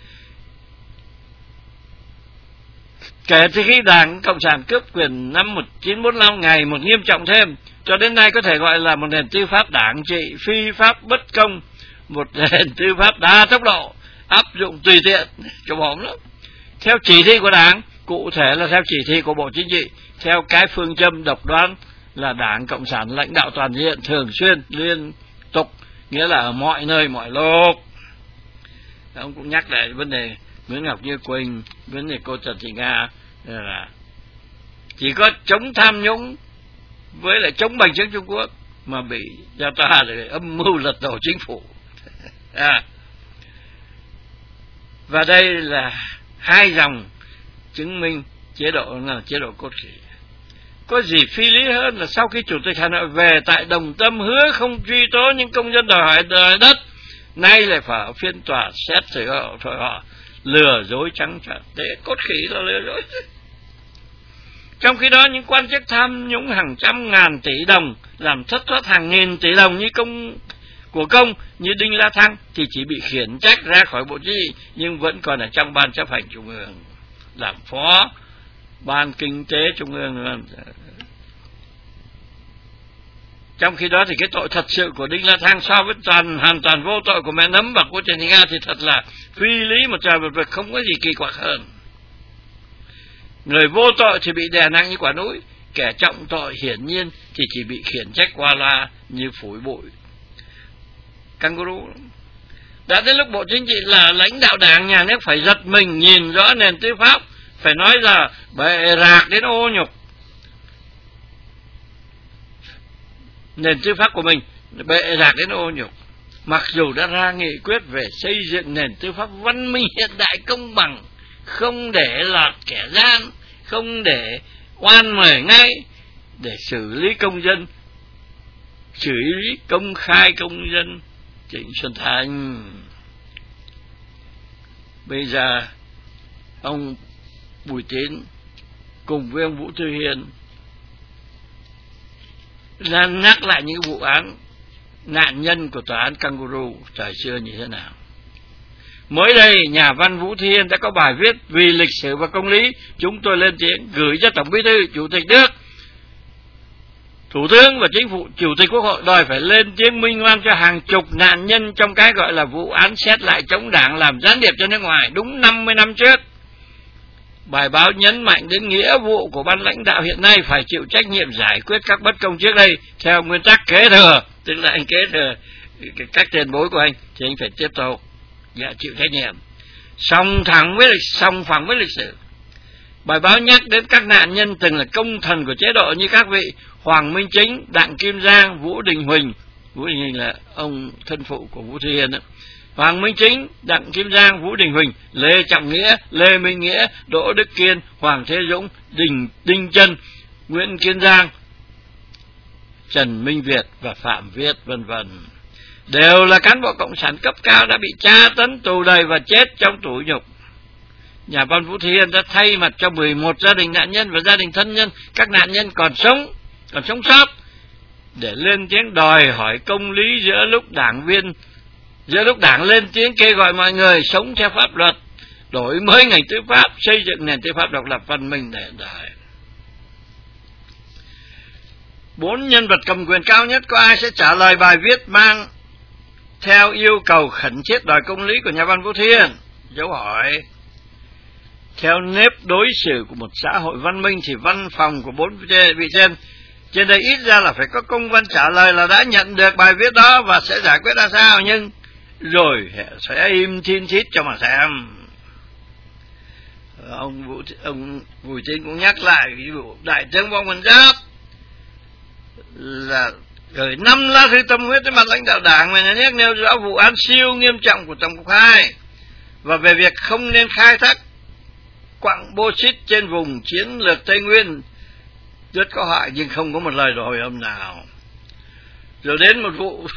Kể từ khi Đảng Cộng sản cướp quyền năm một nghìn chín trăm bốn mươi lăm ngày một nghiêm trọng thêm, cho đến nay có thể gọi là một nền tư pháp đảng trị, phi pháp, bất công, một nền tư pháp đa tốc độ, áp dụng tùy tiện, trộm hổm lắm. Theo chỉ thị của Đảng, cụ thể là theo chỉ thị của Bộ Chính trị, theo cái phương châm độc đoán là Đảng Cộng sản lãnh đạo toàn diện, thường xuyên, liên tục, nghĩa là ở mọi nơi, mọi lúc. Ông cũng nhắc lại vấn đề Nguyễn Ngọc Như Quỳnh, vấn đề cô Trần Thị Nga là chỉ có chống tham nhũng với lại chống bành trướng Trung Quốc mà bị gia ta để âm mưu lật đổ chính phủ. À. Và đây là hai dòng chứng minh chế độ là chế độ cốt khỉ. Có gì phi lý hơn là sau khi Chủ tịch Hà Nội về tại Đồng Tâm hứa không truy tố những công dân đòi hỏi đòi đất, nay lại phải ở phiên tòa xét xử họ, thôi họ lừa dối trắng trợn. Đấy, cốt khỉ là lừa dối. Trong khi đó những quan chức tham nhũng hàng trăm ngàn tỷ đồng, làm thất thoát hàng nghìn tỷ đồng như công của công như Đinh La Thăng thì chỉ bị khiển trách ra khỏi Bộ Chính trị nhưng vẫn còn ở trong Ban Chấp hành Trung ương làm phó Ban Kinh tế Trung ương. Trong khi đó thì cái tội thật sự của Đinh La Thăng so với toàn hoàn toàn vô tội của mẹ Nấm và của Trần Thị Nga thì thật là phi lý một trời một vực, không có gì kỳ quặc hơn. Người vô tội thì bị đè nặng như quả núi, kẻ trọng tội hiển nhiên thì chỉ bị khiển trách qua loa như phủi bụi kangaroo. Đã đến lúc Bộ Chính trị là lãnh đạo Đảng, nhà nước phải giật mình nhìn rõ nền tư pháp, phải nói là bệ rạc đến ô nhục nền tư pháp của mình, bệ rạc đến ô nhục. Mặc dù đã ra nghị quyết về xây dựng nền tư pháp văn minh hiện đại công bằng, không để lọt kẻ gian, không để oan mời ngay, để xử lý công dân, xử lý công khai công dân Trịnh Xuân Thanh. Bây giờ ông Bùi Tín cùng với ông Vũ Thư Hiền là nhắc lại những vụ án nạn nhân của tòa án kangaroo thời xưa như thế nào. Mới đây, nhà văn Vũ Thư Hiền đã có bài viết Vì lịch sử và công lý chúng tôi lên tiếng, gửi cho Tổng Bí thư, Chủ tịch nước, Thủ tướng và Chính phủ, Chủ tịch Quốc hội đòi phải lên tiếng minh oan cho hàng chục nạn nhân trong cái gọi là vụ án xét lại chống Đảng làm gián điệp cho nước ngoài đúng năm mươi năm trước. Bài báo nhấn mạnh đến nghĩa vụ của ban lãnh đạo hiện nay phải chịu trách nhiệm giải quyết các bất công trước đây theo nguyên tắc kế thừa, tức là anh kế thừa các tiền bối của anh thì anh phải tiếp tục dạ, chịu trách nhiệm, song thẳng với lịch song phẳng với lịch sử. Bài báo nhắc đến các nạn nhân từng là công thần của chế độ như các vị Hoàng Minh Chính, Đặng Kim Giang, Vũ Đình Huỳnh. Vũ Đình Huỳnh là ông thân phụ của Vũ Thư Hiền đó. Hoàng Minh Chính, Đặng Kim Giang, Vũ Đình Huỳnh, Lê Trọng Nghĩa, Lê Minh Nghĩa, Đỗ Đức Kiên, Hoàng Thế Dũng, Đình Đinh Trân, Nguyễn Kiên Giang, Trần Minh Việt và Phạm Viết vân vân đều là cán bộ cộng sản cấp cao đã bị tra tấn, tù đầy và chết trong tủ nhục. Nhà văn Vũ Thư Hiền đã thay mặt cho mười một gia đình nạn nhân và gia đình thân nhân các nạn nhân còn sống, còn sống sót để lên tiếng đòi hỏi công lý giữa lúc đảng viên giữa lúc Đảng lên tiếng kêu gọi mọi người sống theo pháp luật, đổi mới ngành tư pháp, xây dựng nền tư pháp độc lập văn minh để hiện đại. Bốn nhân vật cầm quyền cao nhất có ai sẽ trả lời bài viết mang theo yêu cầu khẩn thiết đòi công lý của nhà văn Vũ Thư Hiền? Dấu hỏi. Theo nếp đối xử của một xã hội văn minh thì văn phòng của bốn vị trên trên đây ít ra là phải có công văn trả lời là đã nhận được bài viết đó và sẽ giải quyết ra sao, nhưng rồi sẽ im thiên thít cho mà xem. Ông Vũ ông Bùi Tín cũng nhắc lại ví dụ Đại tướng Võ Nguyên Giáp là gửi năm lá thư tâm huyết tới mặt lãnh đạo Đảng và nhà nước nêu rõ vụ án siêu nghiêm trọng của Tổng cục hai và về việc không nên khai thác quặng bauxit trên vùng chiến lược Tây Nguyên rất có hại, nhưng không có một lời hồi âm nào. Rồi đến một vụ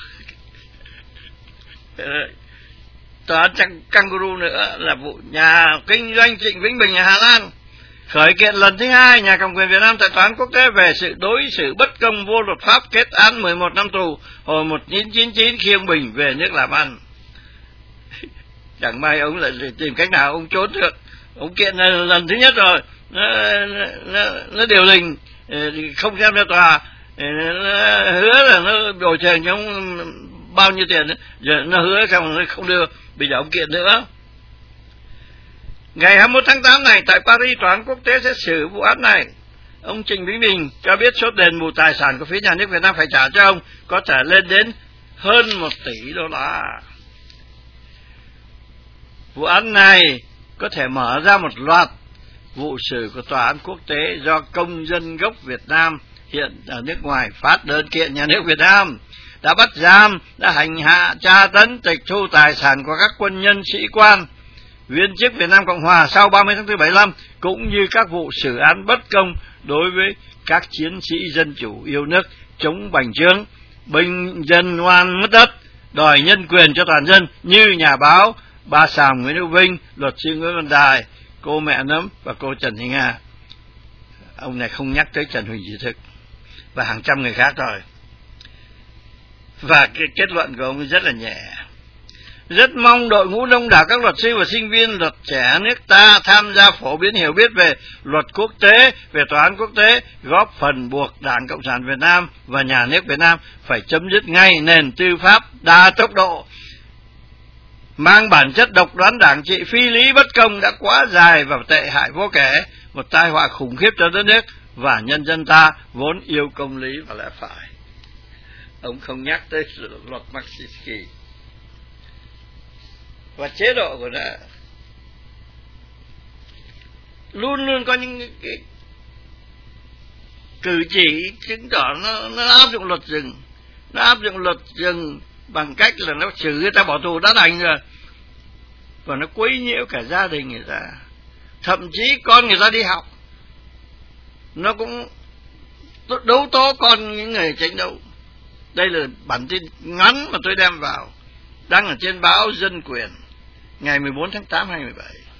tòa án kangaroo nữa là vụ nhà kinh doanh Trịnh Vĩnh Bình ở Hà Lan khởi kiện lần thứ hai nhà cầm quyền Việt Nam tại tòa án quốc tế về sự đối xử bất công vô luật pháp, kết án mười một năm tù hồi một nghìn chín trăm chín mươi chín khi ông Bình về nước làm ăn. Chẳng may ông lại tìm cách nào ông trốn được. Ông kiện là lần thứ nhất rồi, nó, nó, nó điều đình không xem ra tòa, nó hứa là nó bồi thường cho ông bao nhiêu tiền, giờ nó hứa xong nó không đưa, bây giờ ông kiện nữa. Ngày hai mươi mốt tháng tám này tại Paris, tòa án quốc tế xét xử vụ án này. Ông Trịnh Vĩnh Bình cho biết số đền bù tài sản của phía nhà nước Việt Nam phải trả cho ông có thể lên đến hơn một tỷ đô la. Vụ án này có thể mở ra một loạt vụ xử của tòa án quốc tế do công dân gốc Việt Nam hiện ở nước ngoài phát đơn kiện nhà nước Việt Nam đã bắt giam, đã hành hạ, tra tấn, tịch thu tài sản của các quân nhân, sĩ quan, viên chức Việt Nam Cộng Hòa sau ba mươi tháng tư bảy mươi lăm, cũng như các vụ xử án bất công đối với các chiến sĩ dân chủ yêu nước, chống bành trướng, bình dân oan mất đất, đòi nhân quyền cho toàn dân như nhà báo Ba Sàm Nguyễn Hữu Vinh, luật sư Nguyễn Văn Đài, cô Mẹ Nấm và cô Trần Thị Nga. Ông này không nhắc tới Trần Huỳnh Dị Thực và hàng trăm người khác rồi. Và cái kết luận của ông rất là nhẹ. Rất mong đội ngũ đông đảo các luật sư và sinh viên luật trẻ nước ta tham gia phổ biến hiểu biết về luật quốc tế, về tòa án quốc tế, góp phần buộc Đảng Cộng sản Việt Nam và nhà nước Việt Nam phải chấm dứt ngay nền tư pháp đa tốc độ, mang bản chất độc đoán đảng trị, phi lý bất công đã quá dài và tệ hại vô kể, một tai họa khủng khiếp cho đất nước và nhân dân ta vốn yêu công lý và lẽ phải. Ông không nhắc tới luật Magnitsky và chế độ của nó. Luôn luôn có những cái cử chỉ chứng tỏ nó, nó áp dụng luật rừng, nó áp dụng luật rừng bằng cách là nó xử người ta bỏ tù đã đành rồi, và nó quấy nhiễu cả gia đình người ta, thậm chí con người ta đi học nó cũng đấu tố con những người tranh đấu. Đây là bản tin ngắn mà tôi đem vào, đăng ở trên báo Dân Quyền ngày mười bốn tháng tám hai nghìn không trăm mười bảy.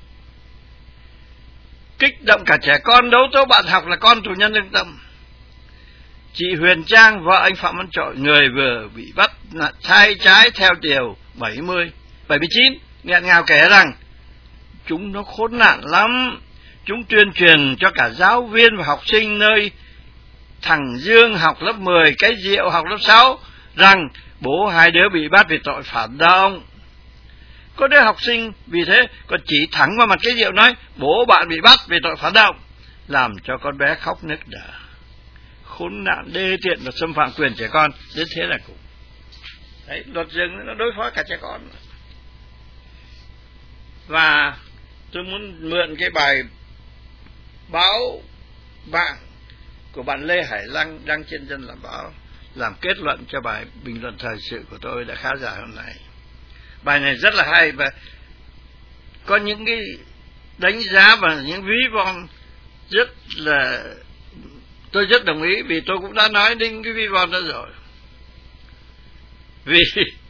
Kích động cả trẻ con đấu tố bạn học là con tù nhân lương tâm. Chị Huyền Trang, vợ anh Phạm Văn Trội, người vừa bị bắt sai trái theo điều bảy mươi, bảy mươi chín, nghẹn ngào kể rằng chúng nó khốn nạn lắm. Chúng tuyên truyền cho cả giáo viên và học sinh nơi thằng Dương học lớp mười, cái Diệu học lớp sáu rằng bố hai đứa bị bắt vì tội phản động. Có đứa học sinh vì thế còn chỉ thẳng vào mặt cái Diệu nói bố bạn bị bắt vì tội phản động, làm cho con bé khóc nức nở. Khốn nạn, đê tiện và xâm phạm quyền trẻ con đến thế là cũng đấy, luật rừng nó đối phó cả trẻ con. Và tôi muốn mượn cái bài báo bạn của bạn Lê Hải Lăng đăng trên Dân Làm Báo làm kết luận cho bài bình luận thời sự của tôi đã khá dài hôm nay. Bài này rất là hay và có những cái đánh giá và những ví von rất là, tôi rất đồng ý, vì tôi cũng đã nói đến cái ví von đó rồi. Vì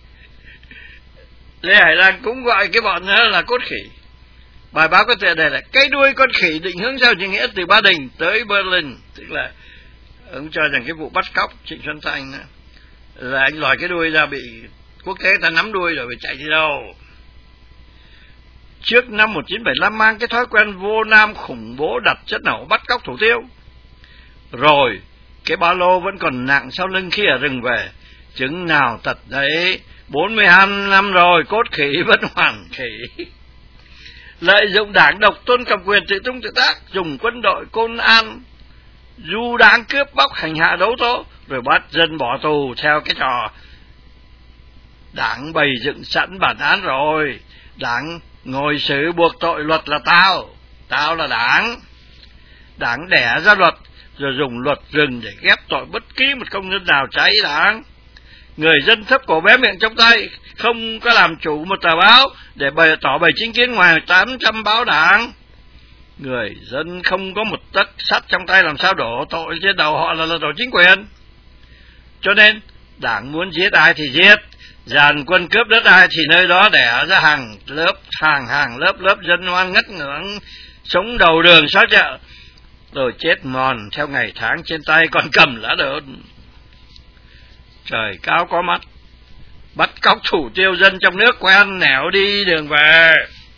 Lê Hải Lăng cũng gọi cái bọn đó là cốt khỉ. Bài báo có tựa đề là cái đuôi con khỉ định hướng giao chính nghĩa từ Ba Đình tới Berlin, tức là ông cho rằng cái vụ bắt cóc Trịnh Xuân Thanh đó, là anh lòi cái đuôi ra bị quốc tế ta nắm đuôi rồi bị chạy đi đâu. Trước năm một nghìn chín trăm bảy mươi lăm mang cái thói quen vô nam khủng bố đặt chất nổ bắt cóc thủ tiêu, rồi cái ba lô vẫn còn nặng sau lưng khi ở rừng về. Chứng nào tật đấy, bốn mươi hai năm rồi cốt khỉ vẫn hoàn khỉ. Lợi dụng đảng độc tôn cầm quyền tự tung tự tác, dùng quân đội Công an du đáng cướp bóc hành hạ đấu tố, rồi bắt dân bỏ tù theo cái trò đảng bày dựng sẵn bản án rồi. Đảng ngồi xử buộc tội luật là tao, tao là đảng. Đảng đẻ ra luật rồi dùng luật rừng để ghép tội bất kỳ một công dân nào trái đảng. Người dân thấp cổ bé miệng trong tay, không có làm chủ một tờ báo để bày tỏ bày chính kiến ngoài tám trăm báo đảng. Người dân không có một tấc sắt trong tay, làm sao đổ tội trên đầu họ là lật đổ chính quyền. Cho nên đảng muốn giết ai thì giết, dàn quân cướp đất ai thì nơi đó đẻ ra hàng lớp hàng hàng lớp lớp dân oan ngất ngưỡng, sống đầu đường xó chợ, rồi chết mòn theo ngày tháng trên tay còn cầm lá đơn. Trời cao có mắt, bắt cóc thủ tiêu dân trong nước quen nẻo đi đường về.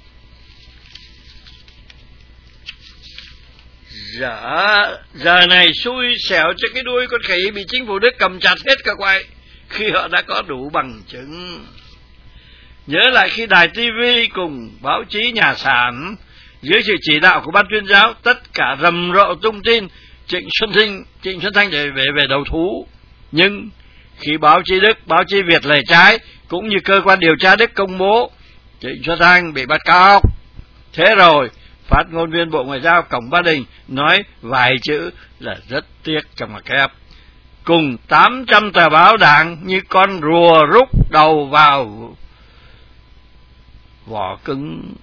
Giờ, giờ này xui xẻo cho cái đuôi con khỉ bị chính phủ Đức cầm chặt hết cả quay, khi họ đã có đủ bằng chứng. Nhớ lại khi đài ti vi cùng báo chí nhà sản dưới sự chỉ đạo của ban tuyên giáo tất cả rầm rộ tung tin Trịnh Xuân Thanh, Trịnh Xuân Thanh để về về đầu thú. Nhưng khi báo chí Đức, báo chí Việt lời trái cũng như cơ quan điều tra Đức công bố Trịnh Xuân Thanh bị bắt cóc. Thế rồi phát ngôn viên Bộ Ngoại giao Cổng Ba Đình nói vài chữ là rất tiếc trong ngoặc kép. Cùng tám trăm tờ báo đảng như con rùa rút đầu vào vỏ cứng.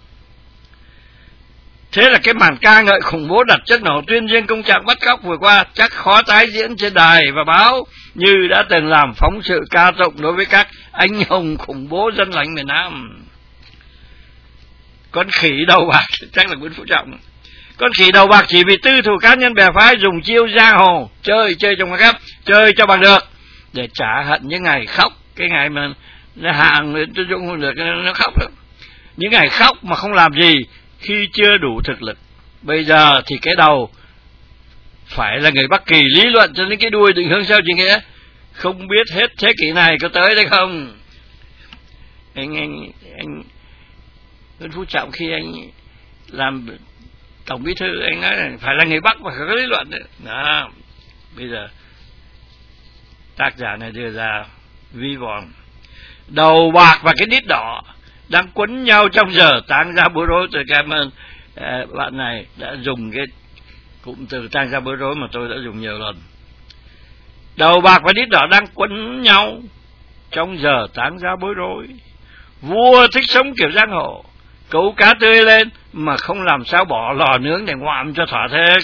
Thế là cái màn ca ngợi khủng bố đặt chất nổ tuyên dương công trạng bắt cóc vừa qua chắc khó tái diễn trên đài và báo như đã từng làm phóng sự ca tụng đối với các anh hùng khủng bố dân lành miền Nam. Con khỉ đầu bạc, chắc là Nguyễn Phú Trọng. Con khỉ đầu bạc chỉ vì tư thù cá nhân bè phái dùng chiêu giang hồ, chơi, chơi trong ngoặc kép, chơi cho bằng được, để trả hận những ngày khóc, cái ngày mà nó hàng tôi dụng được nó khóc đó. Những ngày khóc mà không làm gì khi chưa đủ thực lực. Bây giờ thì cái đầu phải là người Bắc Kỳ lý luận cho đến cái đuôi định hướng sao chị nghĩa. Không biết hết thế kỷ này có tới đây không? Anh anh anh Nguyễn Phú Trọng khi anh làm tổng bí thư anh nói là phải là người Bắc và phải có lý luận đấy. Đó. Bây giờ tác giả này đưa ra vi von. Đầu bạc và cái đít đỏ đang quấn nhau trong giờ tang ra bối rối. Tôi cảm ơn à, bạn này đã dùng cái cụm từ tang ra bối rối mà tôi đã dùng nhiều lần. Đầu bạc và đít đỏ đang quấn nhau trong giờ tang ra bối rối. Vua thích sống kiểu giang hồ, câu cá tươi lên mà không làm sao bỏ lò nướng để ngoạm cho thỏa thích.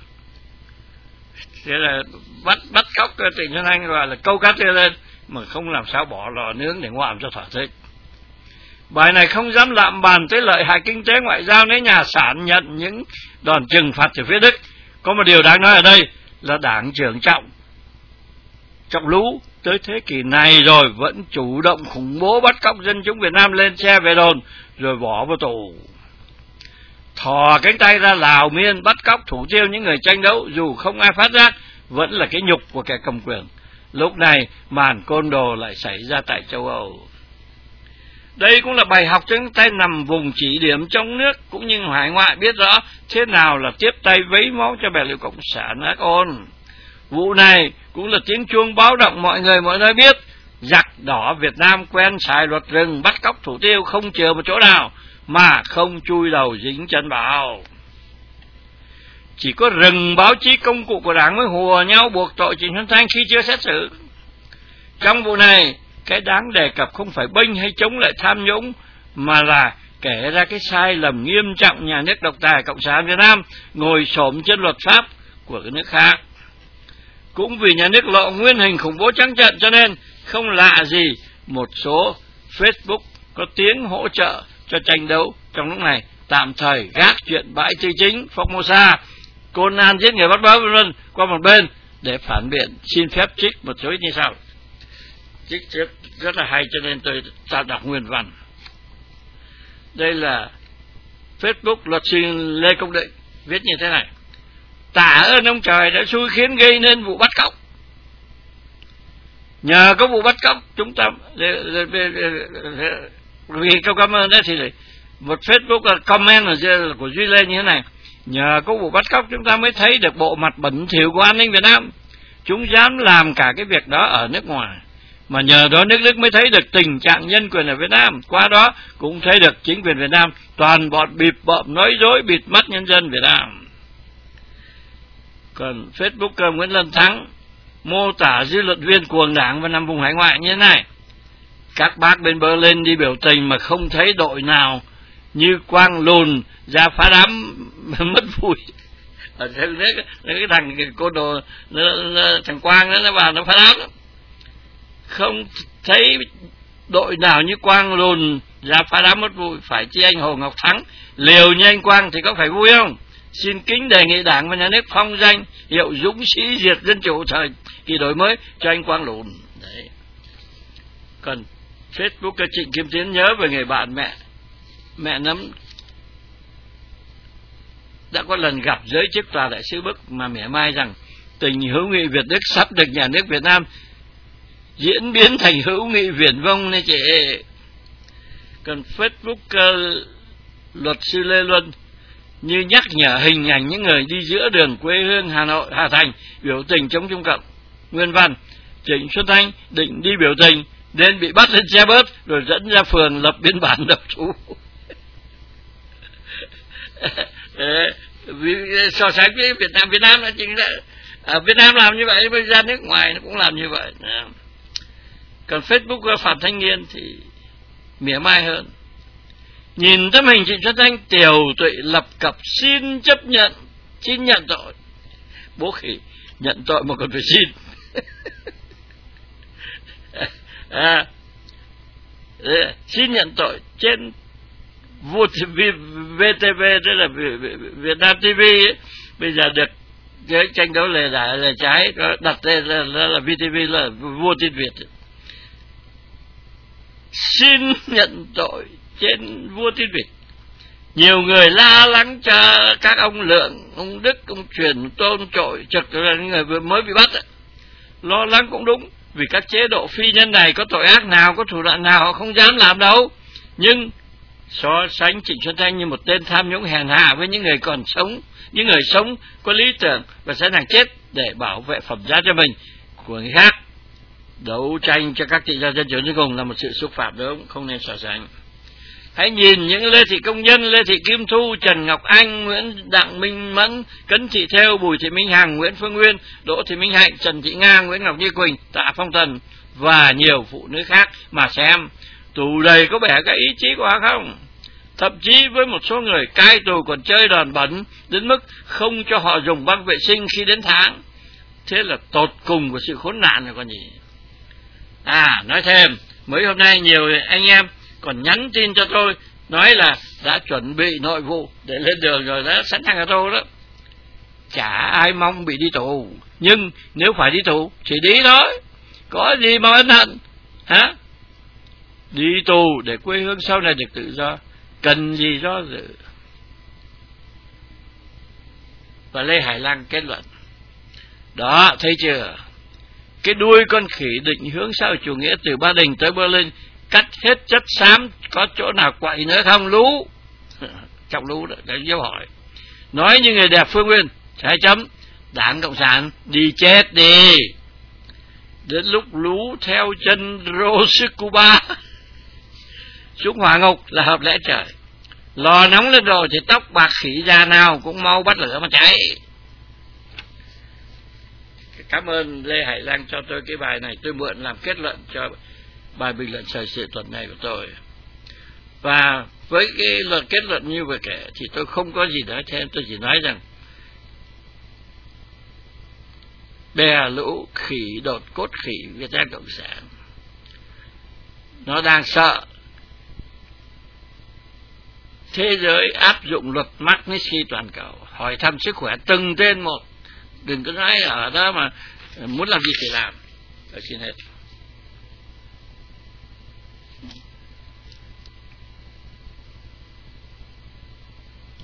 Thế là bắt bắt cóc Trịnh Xuân Thanh gọi là câu cá tươi lên mà không làm sao bỏ lò nướng để ngoạm cho thỏa thích. Bài này không dám lạm bàn tới lợi hại kinh tế ngoại giao nếu nhà sản nhận những đòn trừng phạt từ phía Đức. Có một điều đáng nói ở đây là Đảng trưởng Trọng Trọng Lũ tới thế kỷ này rồi vẫn chủ động khủng bố bắt cóc dân chúng Việt Nam lên xe về đồn rồi bỏ vào tù. Thò cánh tay ra Lào Miên bắt cóc thủ tiêu những người tranh đấu dù không ai phát giác vẫn là cái nhục của kẻ cầm quyền. Lúc này màn côn đồ lại xảy ra tại châu Âu. Đây cũng là bài học cho những tay nằm vùng chỉ điểm trong nước cũng như hải ngoại biết rõ thế nào là tiếp tay vấy máu cho bè lũ cộng sản ác ôn. Vụ này cũng là tiếng chuông báo động mọi người mọi nơi biết giặc đỏ Việt Nam quen xài luật rừng bắt cóc thủ tiêu không chừa một chỗ nào mà không chui đầu dính chân vào. Chỉ có rừng báo chí công cụ của Đảng mới hùa nhau buộc tội Trịnh Xuân Thanh khi chưa xét xử. Trong vụ này cái đáng đề cập không phải bênh hay chống lại tham nhũng mà là kể ra cái sai lầm nghiêm trọng nhà nước độc tài cộng sản Việt Nam ngồi xổm trên luật pháp của cái nước khác. Cũng vì nhà nước lộ nguyên hình khủng bố trắng trợn cho nên không lạ gì một số Facebook có tiếng hỗ trợ cho tranh đấu trong lúc này tạm thời gác chuyện bãi tư chính Formosa, Conan giết người bắt báo vân vân qua một bên để phản biện xin phép trích một số như sau. Trích rất, rất là hay cho nên tôi ta đọc nguyên văn. Đây là Facebook luật sư Lê Công Định viết như thế này: tạ ơn ông trời đã xui khiến gây nên vụ bắt cóc. Nhờ có vụ bắt cóc chúng ta vì câu cảm ơn đó thì một Facebook là comment ở của Duy Lê như thế này: nhờ có vụ bắt cóc chúng ta mới thấy được bộ mặt bẩn thỉu của an ninh Việt Nam. Chúng dám làm cả cái việc đó ở nước ngoài, mà nhờ đó nước Đức mới thấy được tình trạng nhân quyền ở Việt Nam. Qua đó cũng thấy được chính quyền Việt Nam toàn bọn bịp bợm nói dối bịt mắt nhân dân Việt Nam. Còn Facebook Nguyễn Lân Thắng mô tả dư luận viên cuồng đảng và nằm vùng hải ngoại như thế này: các bác bên Berlin đi biểu tình mà không thấy đội nào như Quang lùn ra phá đám mất vui. Ở trên đấy cái thằng cô đồ nó, nó, thằng Quang đó nó vào nó phá đám đó. Không thấy đội nào như Quang lùn ra phá đám mất vui. Phải chi anh Hồ Ngọc Thắng liều như anh Quang thì có phải vui không? Xin kính đề nghị Đảng và Nhà nước phong danh hiệu dũng sĩ diệt dân chủ thời kỳ đổi mới cho anh Quang lùn. Đấy. Còn Facebook Trịnh Kim Tiến nhớ về người bạn mẹ mẹ nấm đã có lần gặp giới chức tòa đại sứ Đức mà mỉa mai rằng tình hữu nghị Việt Đức sắp được nhà nước Việt Nam diễn biến thành hữu nghị viển vông này chị. Còn Facebook uh, luật sư Lê Luân như nhắc nhở hình ảnh những người đi giữa đường quê hương Hà Nội, Hà Thành biểu tình chống Trung Cộng. Nguyên văn: Trịnh Xuân Thanh định đi biểu tình nên bị bắt lên xe bớt rồi dẫn ra phường lập biên bản đập thú. Vì so sánh với Việt Nam, Việt Nam là chính là ở Việt Nam làm như vậy, bây ra nước ngoài nó cũng làm như vậy. Còn Facebook Phạm Thanh Nghiên thì mỉa mai hơn. Nhìn tấm hình Trịnh Xuân Thanh tiều tụy lập cập xin chấp nhận, xin nhận tội. Bố khỉ, nhận tội mà còn phải xin. À, xin nhận tội trên vê tê vê, tức là Việt Nam ti vi ấy, bây giờ được cái tranh đấu lề đả lề trái đặt tên là, là, là vê tê vê là vua tin Việt ấy. Xin nhận tội trên vua tin Việt. Nhiều người la lắng cho các ông Lượng, ông Đức, ông Truyền, Tôn Trội, trực là những người vừa mới bị bắt ấy. Lo lắng cũng đúng, vì các chế độ phi nhân này có tội ác nào, có thủ đoạn nào họ không dám làm đâu. Nhưng so sánh Trịnh Xuân Thanh như một tên tham nhũng hèn hạ với những người còn sống, những người sống có lý tưởng và sẵn sàng chết để bảo vệ phẩm giá cho mình của người khác, đấu tranh cho các tự do dân chủ cuối cùng là một sự xúc phạm, đúng không nên so sánh. Hãy nhìn những Lê Thị Công Nhân, Lê Thị Kim Thu, Trần Ngọc Anh, Nguyễn Đặng Minh Mẫn, Cấn Thị Thêu, Bùi Thị Minh Hằng, Nguyễn Phương Nguyên, Đỗ Thị Minh Hạnh, Trần Thị Nga, Nguyễn Ngọc Như Quỳnh, Tạ Phong Tần và nhiều phụ nữ khác mà xem tù đầy có bẻ cái ý chí của họ không? Thậm chí với một số người cai tù còn chơi đòn bẩn đến mức không cho họ dùng băng vệ sinh khi đến tháng. Thế là tột cùng của sự khốn nạn rồi còn gì. À, nói thêm, mấy hôm nay nhiều anh em còn nhắn tin cho tôi nói là đã chuẩn bị nội vụ để lên đường rồi, đã sẵn sàng ở tù đó. Chả ai mong bị đi tù, nhưng nếu phải đi tù thì đi thôi, có gì mà ân hận hả? Đi tù để quê hương sau này được tự do, cần gì do dự. Và Lê Hải Lang kết luận đó, thấy chưa, cái đuôi con khỉ định hướng xã hội chủ nghĩa từ Ba Đình tới Berlin, cắt hết chất xám, có chỗ nào quậy nữa không? Lú trong lú đó, cái dấu hỏi. Nói như người đẹp Phương Nguyên, hai chấm, Đảng Cộng sản đi chết đi. Đến lúc lú theo chân Roscuba xuống hỏa ngục là hợp lẽ trời. Lò nóng lên rồi thì tóc bạc khỉ già nào cũng mau bắt lửa mà cháy. Cảm ơn Lê Hải Lang cho tôi cái bài này, tôi mượn làm kết luận cho bài bình luận thời sự tuần này của tôi. Và với cái luật kết luận như vậy kể thì tôi không có gì nói thêm, tôi chỉ nói rằng bè lũ khỉ đột cốt khỉ Việt Nam Cộng sản nó đang sợ thế giới áp dụng luật Magnitsky toàn cầu, hỏi thăm sức khỏe từng tên một, đừng có nói ở đó mà muốn làm gì thì làm. Tôi xin hết.